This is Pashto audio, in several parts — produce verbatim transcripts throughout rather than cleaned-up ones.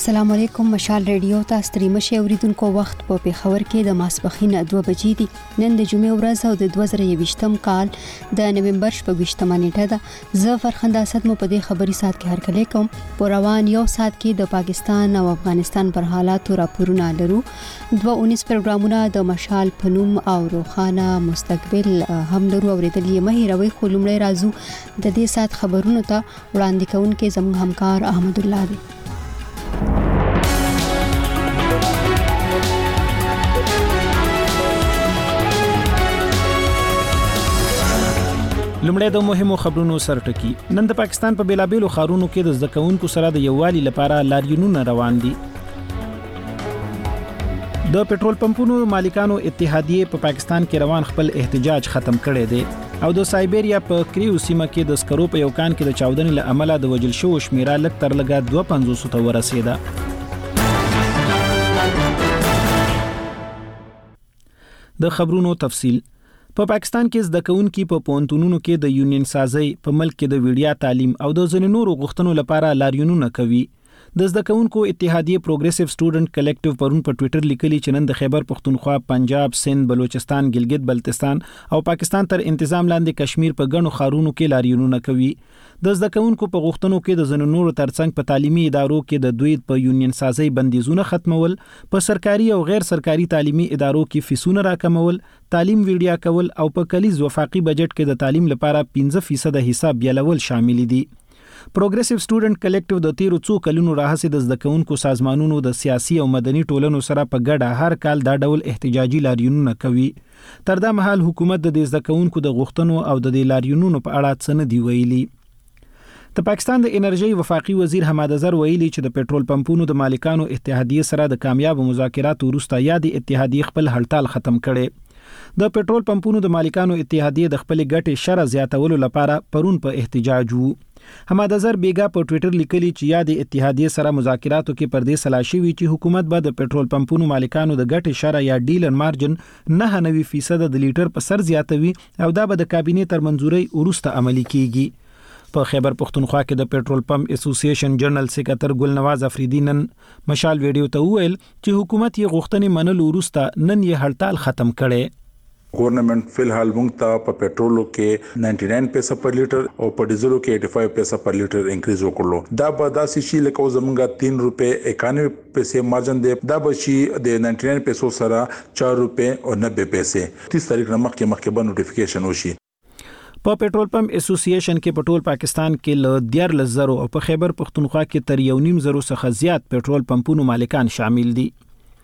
السلام علیکم. مشال ریډیو ته ستړي مشه اوریدونکو وخت په پیښور کې د ماسپخین دوه بجې دي. نن د جمعې ورځ او د دوه زره یوویشتم کال د نومبر شپږویشتمه نیټه ده. زه فرخنده اسد مو په دې خبري سات کې هرکلی کوم. په روان یو سات کې د پاکستان او افغانستان پر حالاتو راپورونه لرو. دوه اونیس پروګرامونه د مشال پنوم او روخانه مستقبل هم لرو. اوریدلې مه هیروئ. خو لومړی راځو د دې سات خبرونو ته. وړاندې کوونکې زموږ همکار احمد الله دی. لومړی د مهمو خبرونو سرټکی. نن د پاکستان په بیلابېلو ښارونو کې د زده کوونکو سره د یووالي لپاره لاریونونه روان دي. د پټرول پمپونو مالکانو اتحادیه په پا پاکستان کې روان خپل احتجاج ختم کړی دی او د سایبریا په کریو سیمه کې د سکرو په یو کان کې د چاودنې له امله د وجل شو شمیره لږ تر لږه دوه پنځوس ته ورسېده. د خبرونو تفصیل. په پا پاکستان کې زده کوونکي په پوهنتونونو کې د یونین سازي په ملک کې د ویډیا تعلیم او د ځینو نورو غوښتنو لپاره لاریونونه کوي. د زده کوونکو اتحادیه پروګریسیو سټوډنټ کلیکټیو پرون په ټوئیټر لیکلي چې نن د خیبر پختونخوا، پنجاب، سند، بلوچستان، ګلګت بلتستان او پاکستان تر انتظام لاندې کشمیر په ګڼو ښارونو کې لاریونونه کوي. د زده کوونکو په غوښتنو کې د ځینو نورو ترڅنګ په تعلیمي ادارو کې د دوی په یونین سازي بندیزونه ختمول، په سرکاري او غیر سرکاري تعلیمي ادارو کې فیسونه راکمول، تعلیم ویډیا کول او په کلیز وفاقي بجټ کې د تعلیم لپاره پنځه فیصد حساب بیلول شامل دي. پروګریسیو سټوډنټ کلیکټیو د تیرو څو کلونو راهیسې د زده کوونکو سازمانونو د سیاسي او مدني ټولنو سره په ګډه هر کال دا ډول احتجاجي لاریونونه کوي. تر دا مهال حکومت د زده کوونکو د غوښتنو او د لاریونونو په اړه څه نه دی ویلي. د پاکستان د انرژي وفاقي وزیر حماد اظهر ویلي چې د پټرول پمپونو د مالکانو اتحادیه سره د کامیاب مذاکراتو وروسته یادې اتحادیه خپل هړتال ختم کړي. د پټرول پمپونو د مالکانو اتحادیه د خپل ګټې شر زیاتولو لپاره پرون په احتجاج وو. حماد اظهر بیګا په ټوئیټر لیکلي چې یادې اتحادیه سره مذاکراتو کې پر دې سلا شوی چې حکومت به د پټرول پمپونو مالکانو د ګټې شر یا ډیلر مارجن نه نوي فیصد د لیټر په سر زیاتوي او دا به د کابینې تر منځوري وروسته عملی کیږي. په خیبر پختونخوا کې د پټرول پمپ اسوسییشن جنرال سکرټر ګلنواز افریدی نن مشال ویډیو ته وویل چې حکومت یې غوښتنې منلو وروسته نن یې هړتال ختم کړي. گورنمنٹ فی الحال مونږ ته په پټرولو کې نننه پیسې پر لیټر او په ډیزلو کې پچاسی پیسې پر لیټر انکریز وکړلو. دا به داسې شي لکه زمونږه تین روپے اکانوے پیسې مارجن دی، دا به شي د نننه پیسو سره چار روپے او نوے پیسې. تیس تاریخ نه مخکې مخکې به نوټیفیکیشن وشي. په پټرول پمپ اسوسییشن کې په ټول پاکستان کې له دیارلس زرو او په خیبر پختونخوا کې تر یو نیم زرو څخه زیات پټرول پمپونو مالکان شامل دي.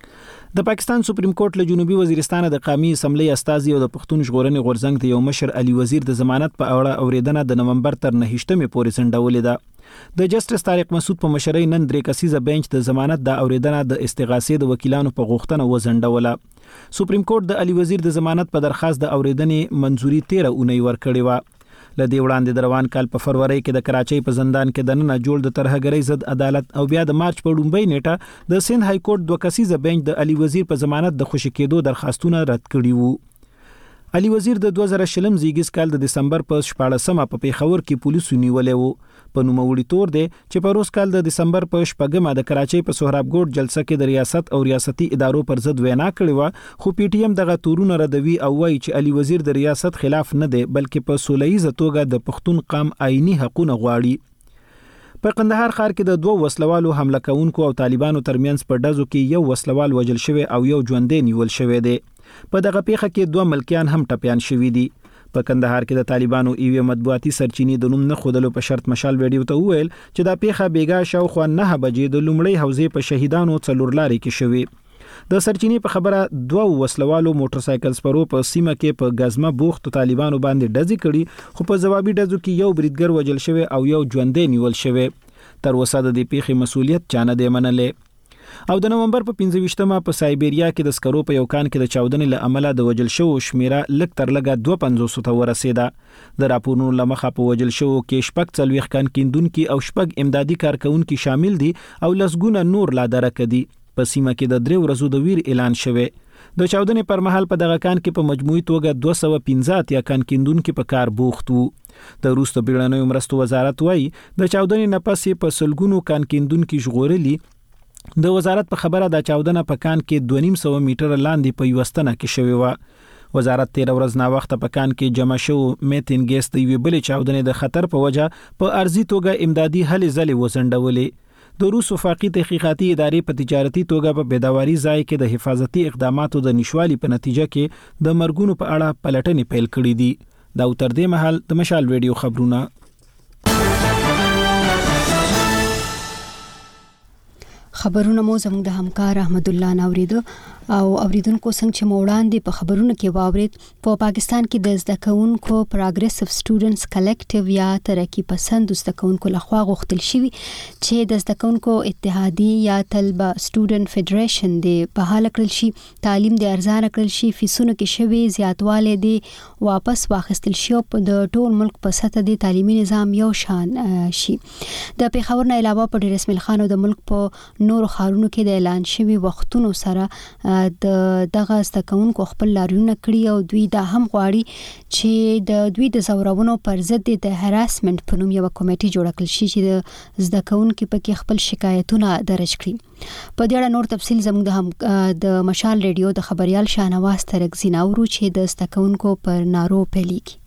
د پاکستان سپریم کورټ له جنوبي وزیرستان د قومي اسمبلی استازي او د پښتون ژغورنې غورځنګ د یو مشر علي وزیر د ضمانت په اړه اوریدنه د نومبر تر نهشتمې پورې ځنډولې ده. د جسټس طارق مسعود په مشرۍ نن درې کسیزه بنچ د ضمانت د اوریدنه د استغاثې د وکیلانو په غوښتنه وځنډوله. سپریم کورټ د علي وزیر د ضمانت په درخواست د اوریدنې منځوري تیره اونۍ ورکړې و. لدې وړاندې د روان کال په فروری کې د کراچۍ په زندان کې د نن جوړ د ترهګرۍ ضد عدالت او بیا د مارچ په لومړۍ نیټه د سند های کورټ دوه کسیزه بنچ د علي وزیر په ضمانت د خوشی کېدو درخواستونه رد کړي وو. علي وزیر د دوه زره شلم زیږیز کال د دسمبر په شپاړسمه په پیښور کې پولیسو نیولې وو. په نوموړي تور دی چې په روز کال د دسمبر په شپږمه د کراچۍ په سهراب ګوټ جلسه کې د ریاست او ریاستي ادارو پر ضد وینا کړې و، خو پی ټی ایم دغه تورونه ردوي او وایي چې علي وزیر د ریاست خلاف نه دی بلکې په سولهییزه توګه د پښتون قام آئینی حقوقونه غواړي. په قندهار ښار کې د دوه وسلوالو حمله کوونکو او طالبانو ترمنځ په ډزو کې یو وسلوال وژل شوی او یو ژوندی نیول شوی دی. په دغه پیښه کې دوه ملکیان هم ټپیان شوي دي. په کندهار کې د طالبانو ایوه مطبوعاتي سرچینې د نوم نه خودلو په شرط مشال ویډیو ته وویل چې دا پیښه بیګا شاوخوا نه بجې د لومړۍ حوزې په شهیدانو څلورلارې کې شوې. د سرچینې په خبره دوه وسلوالو موټر سایکل سپرو په سیمه کې په غزمه بوخت طالبانو باندې ډزې کړي، خو په جوابي ډزو کې یو بریدګر وژل شوی او یو ژوندی نیول شوی. تر اوسه د دې پیښې مسؤلیت چا نه دی منلی. او د نومبر په پنځه ویشتمه په سایبریا کې د سکرو په یو کان کې د چاودنې له امله د وژل شوو شمیره لږ تر لږه دوه پنځوس ته ورسېده. د راپورونو له مخه په وژل شوو کې شپږ څلوېښت کان کیندونکي او شپږ امدادي کارکونکي شامل دي او لسګونه نور لا درکه دي. په سیمه کې د درې ورځو د ویر اعلان شوی. د چاودنې پر مهال په دغه کان کې په مجموعي توګه دوه سوه پنځه اتیا کان کیندونکي په کار بوخت وو. د وروسته بیړنیو مرستو وزارت وایي د چاودنې نه پس په سلګونو کان کیندونکي ژغورلي د وزارت په خبره د چاودنه په کان کې دوه نیم سوه میټر لاندې په یوستنه کې شوې و. وزارت تیر ورځ نا وخت په کان کې جمع شو میتین ګیس د یوې بلې چاودنې د خطر په وجه په ارزي توګه امدادي هلې ځلې وسنډولې. د روس وفاقي تحقیقاتي ادارې په تجارتي توګه په بيداوري ځای کې د حفاظتي اقداماتو د نشوالي په نتیجه کې د مرګونو په اړه پلټنې پیل کړې دي. دا تر دې مهال د مشال ویډیو خبرونه. خبرونه مو زموږ د همکار احمد الله ناوریدو او اوریدونکو څنګه چې موړاندې په خبرونو کې واورید په پاکستان کې د زده کوونکو پروګریسیو سټوډنټس کلیکټیو یا ترقی پسند زده کوونکو لخوا غوښتل شوی چې د زده کوونکو اتحادیه یا طلبه سټوډنټ فدریشن دی په حال کړل شي تعلیم د ارزان کړل شي فیسونو کې شوی زیاتواله دی واپس واخیستل شي په د ټول ملک په سطح د تعلیمي نظام یو شان شي. د پیښور نه علاوه په ډیر اسماعیل خان د ملک په نور خارونو کې د اعلان شوی وختونو سره د دغه زده کوونکو خپل لاریونه کړی او دوی دا هم غواړي چې د دوی د زورونو پر ضد د هراسمنت په نوم یو کمیټه جوړ کړل شي چې د زده کوونکو په کې خپل شکایتونه درج کړي. په دې اړه نور تفصیل زموږ د هم د مشال ریډیو د خبريال شاهنواز ترکزین اورو چې د زده کوونکو پر نارو پیلیږي.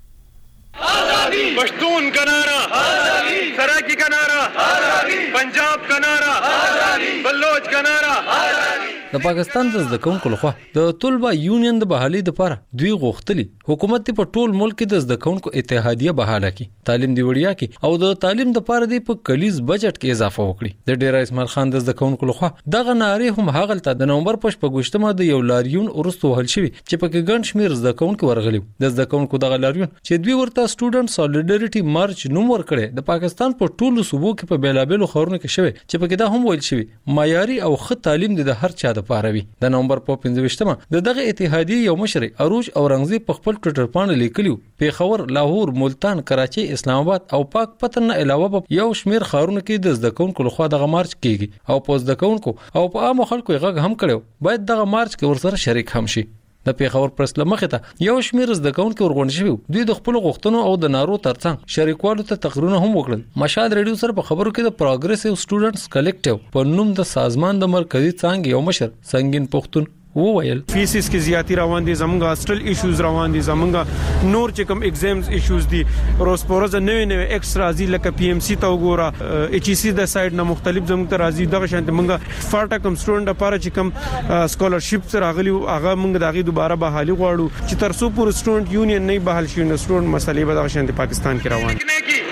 آزادی پشتون کا نعرہ آزادی سرائکی کا نعرہ آزادی پنجاب کا نعرہ آزادی بلوچ کا نعرہ آزادی. د پاکستان د زده کوونکو لخوا د طلبه یونین د بحالي لپاره دوی غوښتلي حکومت په ټول ملک کې د زده کوونکو اتحادیه بحاله کړي تعلیم دی وړیا کړي او د تعلیم لپاره د په کلیز بجټ کې اضافه وکړي. د ډیر اسماعیل خان د زده کوونکو لخوا دغه نارې هم هغلته د نومبر په شپږمه د یو لاریون ورستو حل شوی چې په کې ګڼ شمیر زده کوونکو ورغلي. د زده کوونکو دغه لاریون چې دوی ورته سټوډنټ سالیډریټي مارچ نوم ورکړي د پاکستان په ټولو صوبو کې په بیلابېلو خارونو کې شوی چې په کې دا هم ویل شوی معیاري او ښه تعلیم د هر چا لپاره وي. د نومبر په پنځه ویشتمه د دغه اتحادیه یو مشر اروج اورنګزیب په خپل ټوئیټر باندې لیکلیو پیښور لاهور ملتان کراچي اسلام آباد او پاک پتن علاوه یو شمیر خارونو کې د زده کوونکو لخوا دغه مارچ کیږي او په زده کوونکو او په عام خلکو یې غږ هم کړو باید دغه مارچ کې ورسره شریک هم شي. د پیښور پرس لمخه ته یو شمیر زده کوونکو ورغون شوی دوی د خپل غوښتنو او د نارو ترڅنګ شریکوالو ته تقریرونه هم وکړل. مشال ریډیو سره په خبرو کې د پروګریسیو سټوډنټس کلیکټیو په نوم د سازمان د مرکزی څنګه یو مشر سنگین پختون وویل فیسز کې زیاتی روان دي زمونږه هاستل ایشوز روان دي زمونږه نور چې کوم ایگزامز ایشوز دي روزپورز نوې نوې ایکسترا زی لکه پی ام سی ته وګوره ایچ ای سی د سایډ نه مختلف زمونږ ته راځي دغه شانت مونږه فارټا کوم سټوډنټ لپاره چې کوم سکالرشپ سره راغلي هغه مونږ دغه دوباره بحالي غواړو چې تر څو پور سټوډنټ یونین نه بحال شي نو سټوډنټ مسلې به دغه شانت پاکستان کې روان دي.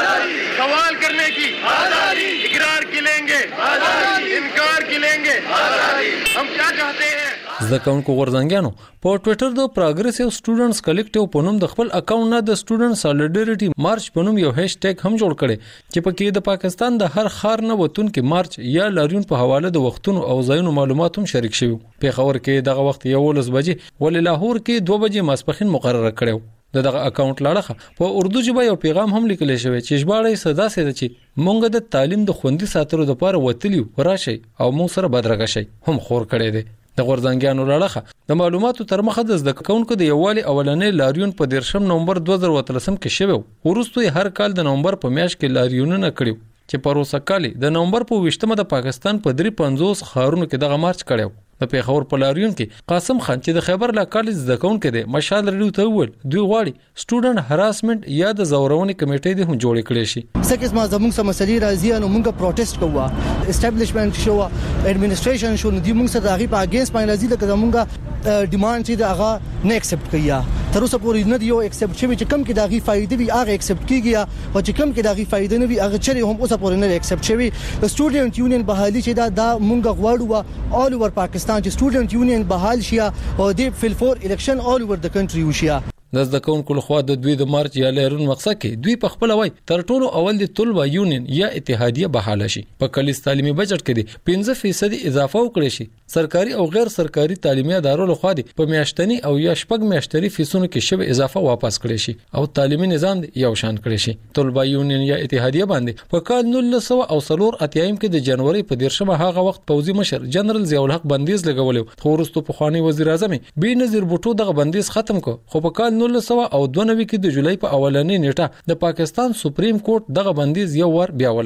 سوال کرنے کی آزادی اقرار کی لیں گے آزادی انکار کی لیں گے آزادی ہم کیا چاہتے ہیں. زده کوونکو غورځنګیانو په ټوئیټر د پروګریسیو سټوډنټس کلیکټیو په نوم د خپل اکاونټ نه د سټوډنټ سالیډریټي مارچ په نوم یو هاشټیګ هم جوړ کړي چې په کې د پاکستان د هر خار نه وتون کې مارچ یا لاریون په حواله د وختونو او ځایونو معلومات هم شریک شوي. پیښور کې دغه وخت یو لس بجې ولې لاهور کې دوه بجې ماسپخین مقرره کړو. د دغه اکاونټ لاړه په اردو ژبه یو پیغام هم لیکل شوی چې ژباړه صدا سي چې مونږ د تعلیم د خوندي ساتلو لپاره وتلیو راشي او مونږ سره بدرګه شي هم خور کړي دي. د غورځنګیانو لاړه د معلوماتو تر مخه د زده کوونکو د یووالي اولنې لاریون په دیرشم نومبر دوه زره وتلسم کې شوی ورستو هر کال د نومبر په میاشت کې لاریونونه کړیو چې پروسه کالي د نومبر په ویشتمه د پاکستان په درې پنځوس خارونو کې دغه مارچ کړیو. د پیښور په لاریون کې قاسم خان چې د خیبر لا کالج زده کوونکی دی مشال ریډیو ته وویل دوی غواړي سټوډنټ هراسمنت یا د زورونې کمیټې د هم جوړ کړي شي. څنګه چې ما زموږ سم مسلې راځي نو موږ پروټیسټ کوو اسټابلیشمنت شو اډمنستریشن شو نو موږ سره هغه په اگینست باندې راځي لکه زموږ ډیماند چې هغه نه اکسپټ کړي تر اوسه پورې نه دی یو اکسپټ شوی چې کم کې دغه فائدې وي هغه اکسپټ کیږي او چې کم کې دغه فائدې نه وي هغه چره هم اوسه پورې نه اکسپټ شوی. سټوډنټ یونین بحالي چې دا د موږ غواړو آل اوور پاکستان چې سټوډنټ یونین بحال شي او د فل فور الیکشن آل اوور د کنټری وشي. د زده کوونکو لخوا د دوی د مارچ یا لارون مقصد کې دوی په خپل وای تر ټولو اول د طلبه یونین یا اتحادیه بحاله شي. په کلیز تعلیمي بجټ کې د پنځه فیصد اضافه وکړي شي. سرکاري او غیر سرکاري تعلیمي ادارو لخوا د په میاشتنی او یا شپږ میاشتري فیسونو کې شوی اضافه واپس کړي شي او تعلیمي نظام یو شان کړي شي. طلبه یونین یا اتحادیه باندې په کال نولس سوه او څلور اتیایم کې د جنوري په دیرشمه هغه وخت پوځي مشر جنرال ضیاء الحق بندیز لګولو خو وروسته په خواني وزیر اعظم بېنظیر بوټو دغه بندیز ختم کو. خو په کال نولس سوه او دوه نوي کې د جولای په اولنۍ نیټه د پاکستان سپریم کورټ دغه بندیز یو ور بیا ولګاو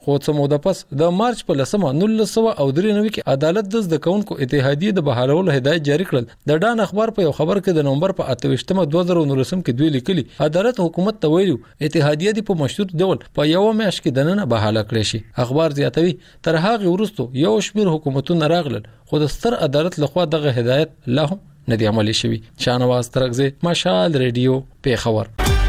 خو څه موده پس د مارچ په لسمه نولس سوه او درې نوي کې عدالت د زده کوونکو اتحادیه د بحالولو هدایت جاری کړل. د ډان اخبار په یو خبر کې د نومبر په اته ویشتمه دوه زره نولس کې دوی لیکلي عدالت حکومت ته ویلو اتحادیه دی په مشروط ډول په یو میاشت کې دننه بحاله کړې شي. اخبار زیاتوي تر هغه وروسته یو شمېر حکومتونه راغلل خو د ستر عدالت لخوا دغه هدایت لا هم نه دی عملي شوی. شاهنواز ترغزه مشال ریډیو پیښور.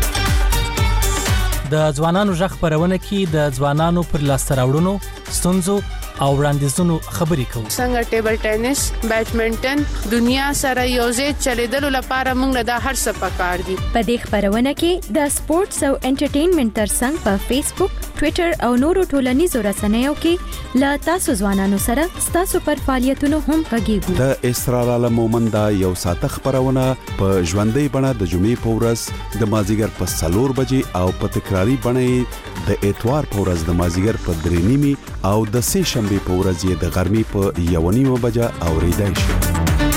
د ځوانانو ژغ خبرونه کې د ځوانانو پر لاسته راوړنو ستونزو او وړاندیزونو خبرې کوو. څنګه ټیبل ټینس، بیډمنټن دنیا سره یوځای چلیدلو لپاره موږ د هر څه پکار دي. په دې خبرونه کې د سپورتس او انټرټینمنټ ترڅنګ په فیسبوک، ټوئیټر او نورو ټولنیزو رسنیو کې لا تاسو ځوانانو سره تاسو پر فعالیتونو هم غږیږو. د اسرار عالم مومند یو ساعت خبرونه په ژوندۍ بڼه د جمعې په ورځ د مازیګر په څلور بجې او په تکراری بڼه د اتوار په ورځ د مازیګر په درې نیمي او د سه شنبه په ورځ یې د غرمې په یو نیمه بجه اوریدای شي.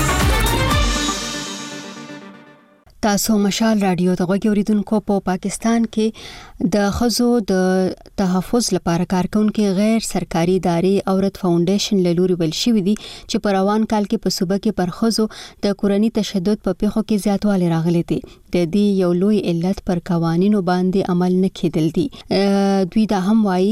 تاسو مشال رادیو ته غوږی اوریدونکو. په پاکستان کې د خزو د تحفظ لپاره کارکونکو غیر سرکاري ادارې عورت فاونډیشن له لوري بل شوې دي چې په روان کال کې په صوبه کې پر خزو د کورنۍ تشدد په پیښو کې زیاتوالی راغلی دی. د دې یو لوی علت پر قوانینو باندې عمل نه کېدل دي. دوی دا هم وایي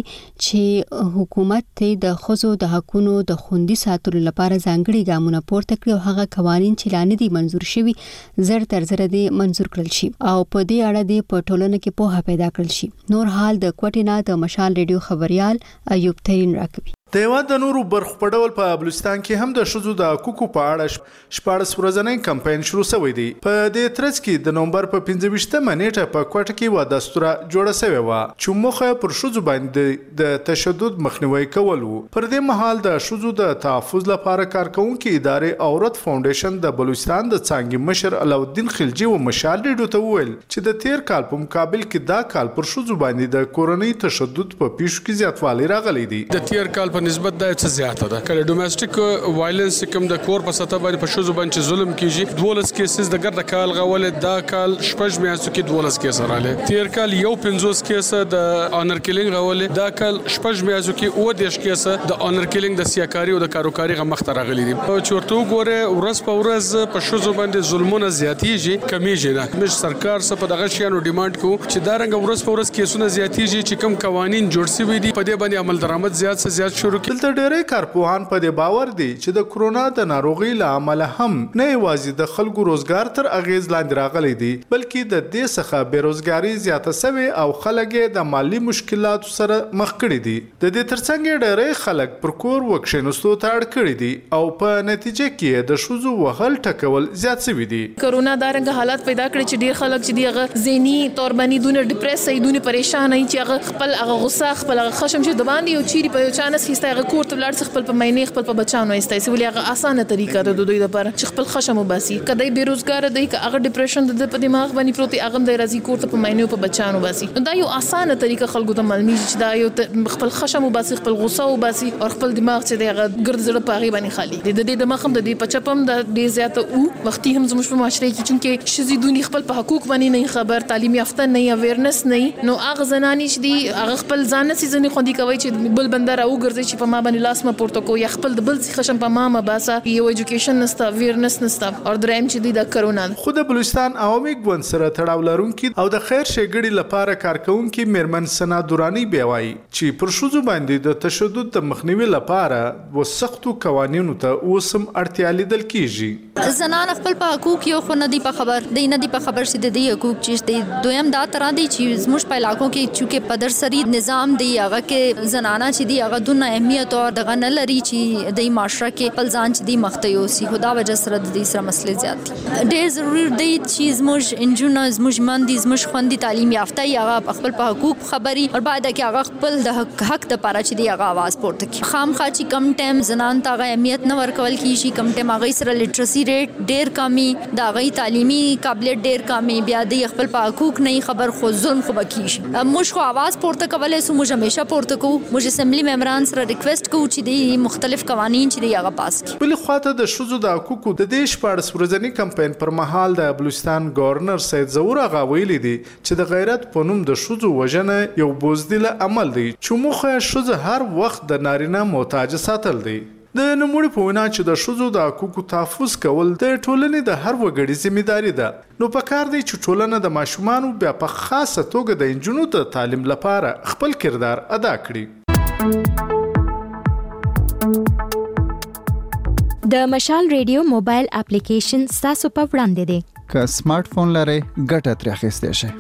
چې حکومت ته د خزو د حقونو د خوندي ساتلو لپاره ځانګړي ګامونه پورته کړي او هغه قوانين چې لاندې دي منزور شوي زر تر زر دي منزور کړل شي او په دې اړه د پټولنه کې پوهه پیدا کړل شي. نور حال د کوټینا د مشال ریډیو خبريال ایوب ترين راکوي. د هیواد د نورو برخو په ډول په بلوچستان کې هم د ښځو د حقوقو په اړه شپاړس ورځنی کمپاین شروع شوی دی. په دې ترڅ کې د نومبر په پنځه ویشتمه نیټه په کوټه کې و دستوره جوړه شوې وه چې موخه پر ښځو باندې د تشدد مخنیوي کول وو. پر دې مهال د ښځو د تحفظ لپاره کارکونکو ادارې عورت فاونډیشن د بلوچستان د څانګې مشر علاءالدین خلجي و مشال ریډیو ته وویل چې د تیر کال په مقابل کې دا کال پر ښځو باندې د کورنۍ تشدد په پیښو کې زیاتوالی راغلی دی. د تیر کال په نسبت دا څه زیاته ده. کله ډومېسټیک وایلنس کوم د کور په سطح باندې په ښځو باندې ظلم کیږي دولس کیسز د ګرد کال غولې دا کال شپږ میاشتو کې دولس کیس راغلي. تیر کال یو پنځوس کیس د آنر کیلینګ غولې دا کال شپږ میاشتو کې او دیش کیس د آنر کیلینګ د سیاکاری او د کاروکاری غمخ ته راغلي دي. چې ورته وګوره ورځ په ورځ په ښځو باندې ظلمونه زیاتېږي کمیږي نه. موږ سرکار څخه په دغه شیانو ډیماند کوو چې دا رنګ ورځ په ورځ کیسونه زیاتېږي چې کوم قوانين جوړ شوي دي په دې باندې عمل درآمد زیات څه زیات شروع کړي. ډېری کارپوهان په دې باور دي چې د کرونا د ناروغۍ له امله هم نه یوازې د خلکو روزګار تر اغیز لاندې راغلی دی بلکې د دې څخه بیروزګاری زیاته شوې او خلک د مالی مشکلاتو سره مخ کړي دي. د دې ترڅنګ ډېری خلک پر کور وکښینستو ته اړ کړي دي او په نتیجه کې د ښځو وهل ټکول زیات شوي دي. کرونا دا رنګ حالات پیدا کړي چې ډېر خلک چې دیغه ذهني تور باندې دونه ډیپریس شي دونه پریشان شي چې هغه خپل هغه غصه خپل هغه خشم چې د باندې او چیرې په یو چانس هیڅ هغه کور ته لاړ خپل په مینه خپل په بچانو استایسي ولې هغه اسانه طریقه ده د دوی لپاره چې خپل خشم وباسي. کدی بیروزګار دی که هغه ډیپریشن د په دماغ باندې پروتي هغه د راځي کور ته په مینه په بچانو وباسي. دا یو اسانه طریقه خلکو ته معلومي چې دا یو خپل خشم وباسي خپل غصه وباسي او خپل دماغ چې دغه ګرد زړه پاغي باندې خالي د دې دماغ هم د دې پچپم د ډیر زیاته او وختي هم زموږ په معاشره کې چې شزي دونی خپل په حقوق باندې نه خبر تعلیم یافته نه اویرنس نه نو هغه زنانی چې دی هغه خپل ځان نه سيزني خوندي کوي چې بل بندر او ګرځي چې په ما باندې لاس ما پورته کو یا خپل د بل څه خشم په ما ما باسا یو ایجوکیشن نستا اویرنس نستا او دریم چې دی د کرونا خو د بلوچستان عوامي ګوند سره تړاو لرونکي او د خیر ښېګړې لپاره کارکونکي میرمن سنا دورانی بیاوي چې پر ښځو باندې د تشدد د مخنیوي لپاره و سختو قوانینو ته اوسم اړتیا لیدل کیږي. زنان خپل په حقوق یو خو نه دی په خبر دی نه دی په خبر چې د دې حقوق چې دی دویم دا تر دی چې زموږ په علاقو کې چې په درسري نظام دی هغه کې زنانه چې دی هغه دونه اهمیت او دغه نه لري چې د معاشره کې خپل ځان چې دی مخته یوسي خدا وجه سره د دې سره مسلې زیات دي. ډېر ضروري دی چې زموږ انجونه زموږ مندي زموږ خوندي تعلیم یافته هغه خپل په حقوق خبري او باید کې هغه خپل د حق حق د لپاره چې دی هغه आवाज پورته کړي. خامخا چې کم ټایم زنان ته هغه اهمیت نه ورکول کیږي کم ټایم هغه سره لټرسي ریټ ډیر کمی دا غي تعلیمي قابلیت ډیر کمی بیا د خپل په حقوق نه خبر خو ظلم خو بکیش موږ خو आवाज پورته کولای سو موږ همیشه پورته کوو موږ اسمبلی ممبران سره ریکوست کوو چې د مختلف قوانين چې هغه پاس کړي بل خواته د شوزو د حقوقو د دیش پاړس ورځنی کمپاین پر مهال د بلوچستان گورنر سید زور هغه ویلي دي چې د غیرت په نوم د شوزو وژنه یو بوزدل عمل دی چې موخه شوزه هر وخت د نارینه محتاج ساتل دی د نموړي په وینا چې د شوزو د حقوقو تحفظ کول د ټولنې د هر وګړي ځمېداري ده نو پکار دی چې ټولنه د ماشومانو بیا په خاصه توګه د انجونو ته تعلیم لپاره خپل کردار ادا کړي د مشال ریډیو موبایل اپلیکیشن ستاسو په وړاندې دی که سمارټ فون لرئ ګټه ترې اخیستی شئ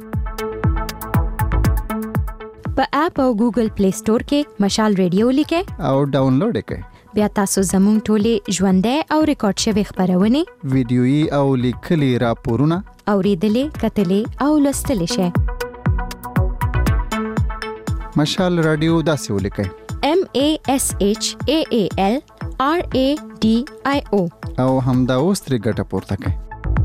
په اپ او ګوګل پلی سٹور کې مشال ریډیو لیکئ او ډاونلوډ یې کړئ بیا تاسو زموږ ټولې ژوندۍ او ریکارډ شوي خپرونې ویډیويي او لیکلي راپورونه اوریدلې کتلې او لوستلی شئ مشال رادیو داسې ولیکئ M A S H A A L R A D I O او همدا اوس ترې ګټه پورته کړئ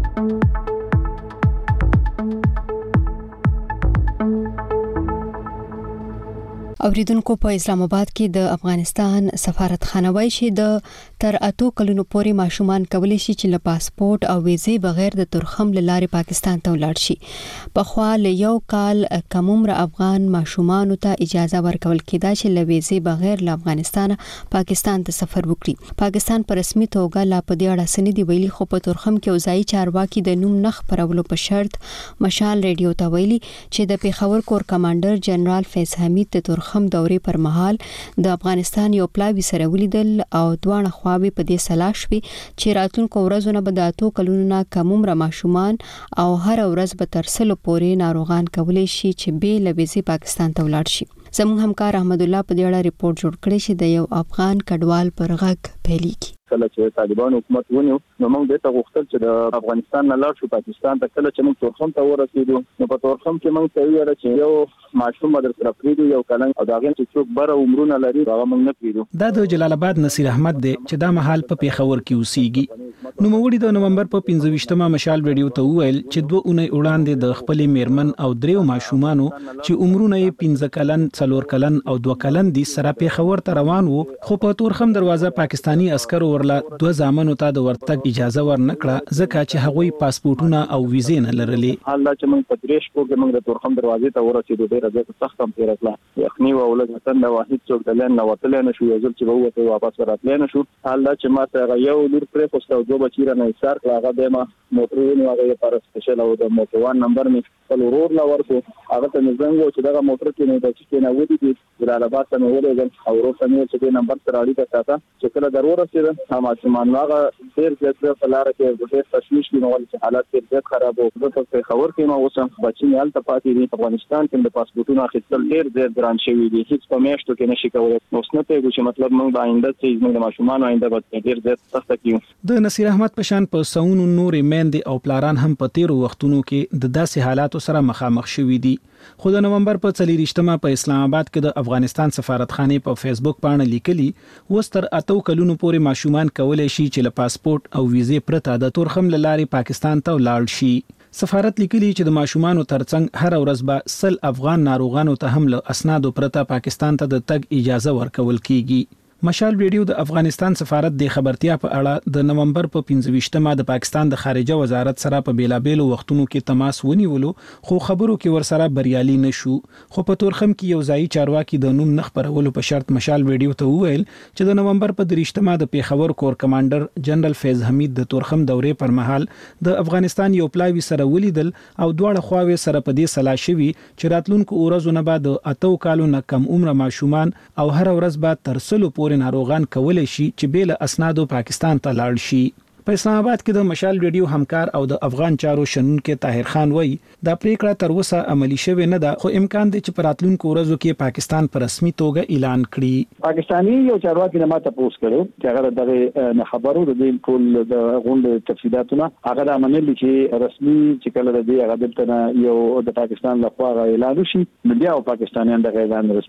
اوریدونکو په اسلام آباد کې د افغانستان سفارتخانه وایي چې د تر اتو کلونو پورې ماشومان کولی شي چې له پاسپورت او ویزې بغیر د ترخم لارې پاکستان ته ولاړ شي په خوا له یو کال کم عمر افغان ماشومان ته اجازه ورکول کېده چې له ویزې بغیر له افغانستان پاکستان ته سفر وکړي پاکستان په رسمي توګه لا په دې اړه سندې ویلي خو په ترخم کې وزایي چارواکي د نوم نخ پرولو په شرط مشال ریډیو ته ویلي چې د پیښور کور کمانډر جنرال فیض حمید د ترخم هم دورې پر مهال د افغانستان یو پلاوی سره ولیدل او دواړه خواوې په دې سلا شوې چې راتلونکو ورځو نه به د اتو کلونو نه کم عمره ماشومان او هر ورځ به تر سلو پورې ناروغان کولی شي چې بې له ویزې پاکستان ته ولاړ شي زموږ همکار احمد الله په دې اړه ریپورت جوړ کړی چې د یو افغان کډوال پر غږ پیلېږي کله چې طالبان حکومت ونیو نو موږ د ته غوښتل چې د افغانستان نه لاړ شو پاکستان ته کله چې موږ تورخم ته ورسېدو نو په تورخم کې موږ ته ویل چې یو ماشوم در سره پریدو یو کلن او دا غن چې څوک بره عمرونه لري هغه موږ نه پریدو دا د جلال آباد نصیر احمد دی چې دا محل په پیښور کې اوسېږي نو موږ د نومبر په پنځه ویشتمه مشال ویډیو ته ویل چې دوه اونۍ وړاندې د خپل میرمن او دریو ماشومانو چې عمرونه یې پنځه کلن څلور کلن او دوه کلن دي سره پیښور ته روان وو خو په تورخم دروازه پاکستانی عسکرو ورلا دوه ځامنو ته د ورتګ اجازه ورنکړه ځکه چې هغوی پاسپورتونه او ویزې نه لرلې الله چې موږ په دریش کو کې موږ د تورخم دروازې ته ورسېدو ډېر ځکه سخت هم تیر کړه یخني او لږ نه واحد څوک دلن نو وتل نه شو یو ځل چې ووته واپس وراتل نه شو الله چې ما ته یو لور پرې پوسټ او دوه بچی را نه ایثار کړه هغه د ما موټرونو هغه لپاره سپیشل او د موټروان نمبر می خپل ورور لا ورکو هغه ته نزنګو چې دا موټر کې نه د چې نه ودی دي جلال آباد ته ولېږم او ورور ته چې د نمبر سره اړیکه ساته چې کله ضرورت رسیدل هم ماشومان هغه ډېر ځکه په لار کې ډېر تشویش دي نو چې حالات ډېر خراب او په خبر کې ما اوسم بچی نه الته پاتې دي افغانستان کې د پاسپورتونو اخیستل ډېر ډېر ګران شوی دي هیڅ په میاشتو کې نشي کولای نو څنګه ته چې مطلب موږ د آینده چې موږ د ماشومان آینده به ډېر ډېر سخت کیو د نصیر احمد پشان په سونو نورې میندې او پلاران هم په تیرو وختونو کې د داسې حالاتو سره مخامخ شوي دي خو د نومبر په څلېرویشتمه په اسلام آباد کې د افغانستان سفارتخانه په فیسبوک باندې لیکلي وستر اتو کلونو پورې ماشومان کولای شي چې له پاسپورت او ویزې پرته د تورخم لارې پاکستان ته ولاړ شي سفارت لیکلي چې د ماشومانو ترڅنګ هر ورځ به سل افغان ناروغانو ته هم له اسنادو پرته پاکستان ته د تګ اجازه ورکول کیږي مشال ویډیو د افغانستان سفارت د خبرتیا په اړه د نومبر په پنځه ویشتمه د پاکستان د خارجه وزارت سره په بیلابېلو وختونو کې تماس ونیولو خو خبرو کې ورسره بریالي نشو خو په تورخم کې یو ځای چارواکي د نوم نخ پرولو په شرط مشال ویډیو ته وویل چې د نومبر په دریشتمه د پیښور کور کمانډر جنرال فیض حمید د تورخم دورې پر مهال د افغانستان یو پلاوی سره ولیدل او دواړه خواوې سره په دې سلا شوي چې راتلونکو ورځو نه بعد اتو کالو نه کم عمر ماشومان او هر ورځ بعد تر سلو ناروغان کولای شي چې بیل اسنادو پاکستان ته لاړ شي په اسلام آباد کې د مشال ویډیو همکار او د افغان چارو شنونکو طاهر خان وایي دا پریکړه تر اوسه عملی شوه نه ده خو امکان دی چې په راتلونکو ورځو کې پاکستان په رسمي توګه اعلان کړي پاکستاني یو چارواکي نه ماته پوښتنه کړو چې هغه دغه خبرو د دې ټول د غونډې تفصیلاتونه هغه د منل چې رسمي چې کله د دې هغه د یو د پاکستان لخوا اعلان شي بیا او پاکستانیان د اعلان رسمي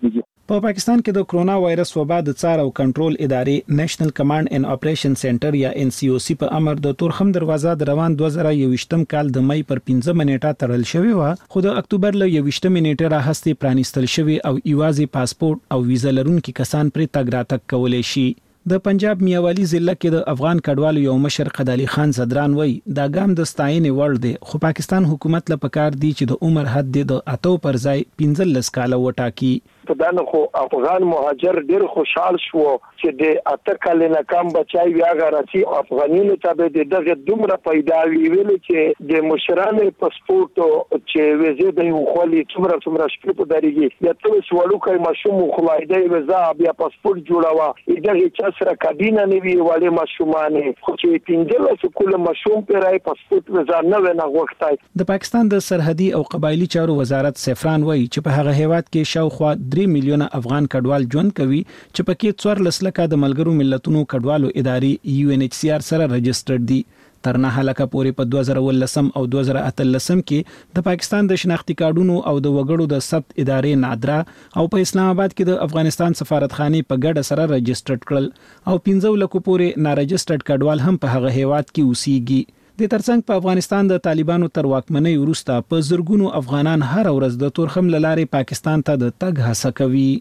په پاکستان کې د کرونا وایرس وبا د څار او کنټرول ادارې نېشنل کمانډ ان اپریشن سنټر یا ان سی او سی په امر د تورخم دروازه د روان دوه زره یوویشتم کال د مې پر پنځمه نیټه تړل شوی و، خو د اکتوبر له یوویشتم نیټه راهسته پرانیستل شوی او ایوازي پاسپورت او ویزا لرونکي کسان پر تګ راتګ کولای شي. د پنجاب میاوالی ضلع کې د افغان کډوالو یو مشر قدالي خان زدران وای دا ګام د ستاینې وړ دی، خو پاکستان حکومت له پکار دی چې د عمر حد د اتو پر ځای پنځلس کاله وټاکي. په دانه خو افغان مهاجر ډیر خوشحال شو چې د اته کال نه کم بچای بیا غراچی افغانینو ته به دغه دومره پیدا ویل چې د مشرانو پاسپورت چې ویزه د یو خولي څومره څومره شپې په دریږي یا ته سوالو کوي مشوم خلایده ویزه بیا پاسپورت جوړاوه دغه چا سره کابینه نیوی والے مشومانه خو چې پنځله سکول مشوم پیرای پاسپورت ویزه نه ونه غوښتای. د پاکستان د سرحدي او قبایلی چارو وزارت سفران وای چې په هغه هیواد کې شاوخوا درې میلیونه افغان کډوال ژوند کوي چې پکې څوارلس لکه د ملګرو ملتونو کډوالو ادارې یو ان ایچ سی آر سره رجسټرډ دي. تر نه هلکه پورې په دوه زره ولسم او دوه زره اتلسم کې د پاکستان د شناختی کارډونو او د وګړو د ثبت ادارې نادرا او په اسلام آباد کې د افغانستان سفارتخانه په ګډه سره رجسټرډ کړل او پنځه لکه پورې نارجسټرډ کډوال هم په هغه هیواد کې اوسېږي. د ترڅنګ په افغانستان د طالبانو تر واکمنۍ وروسته په زرګونو افغانان هر ورځ د تورخم لارې پاکستان ته د تګ هڅه کوي.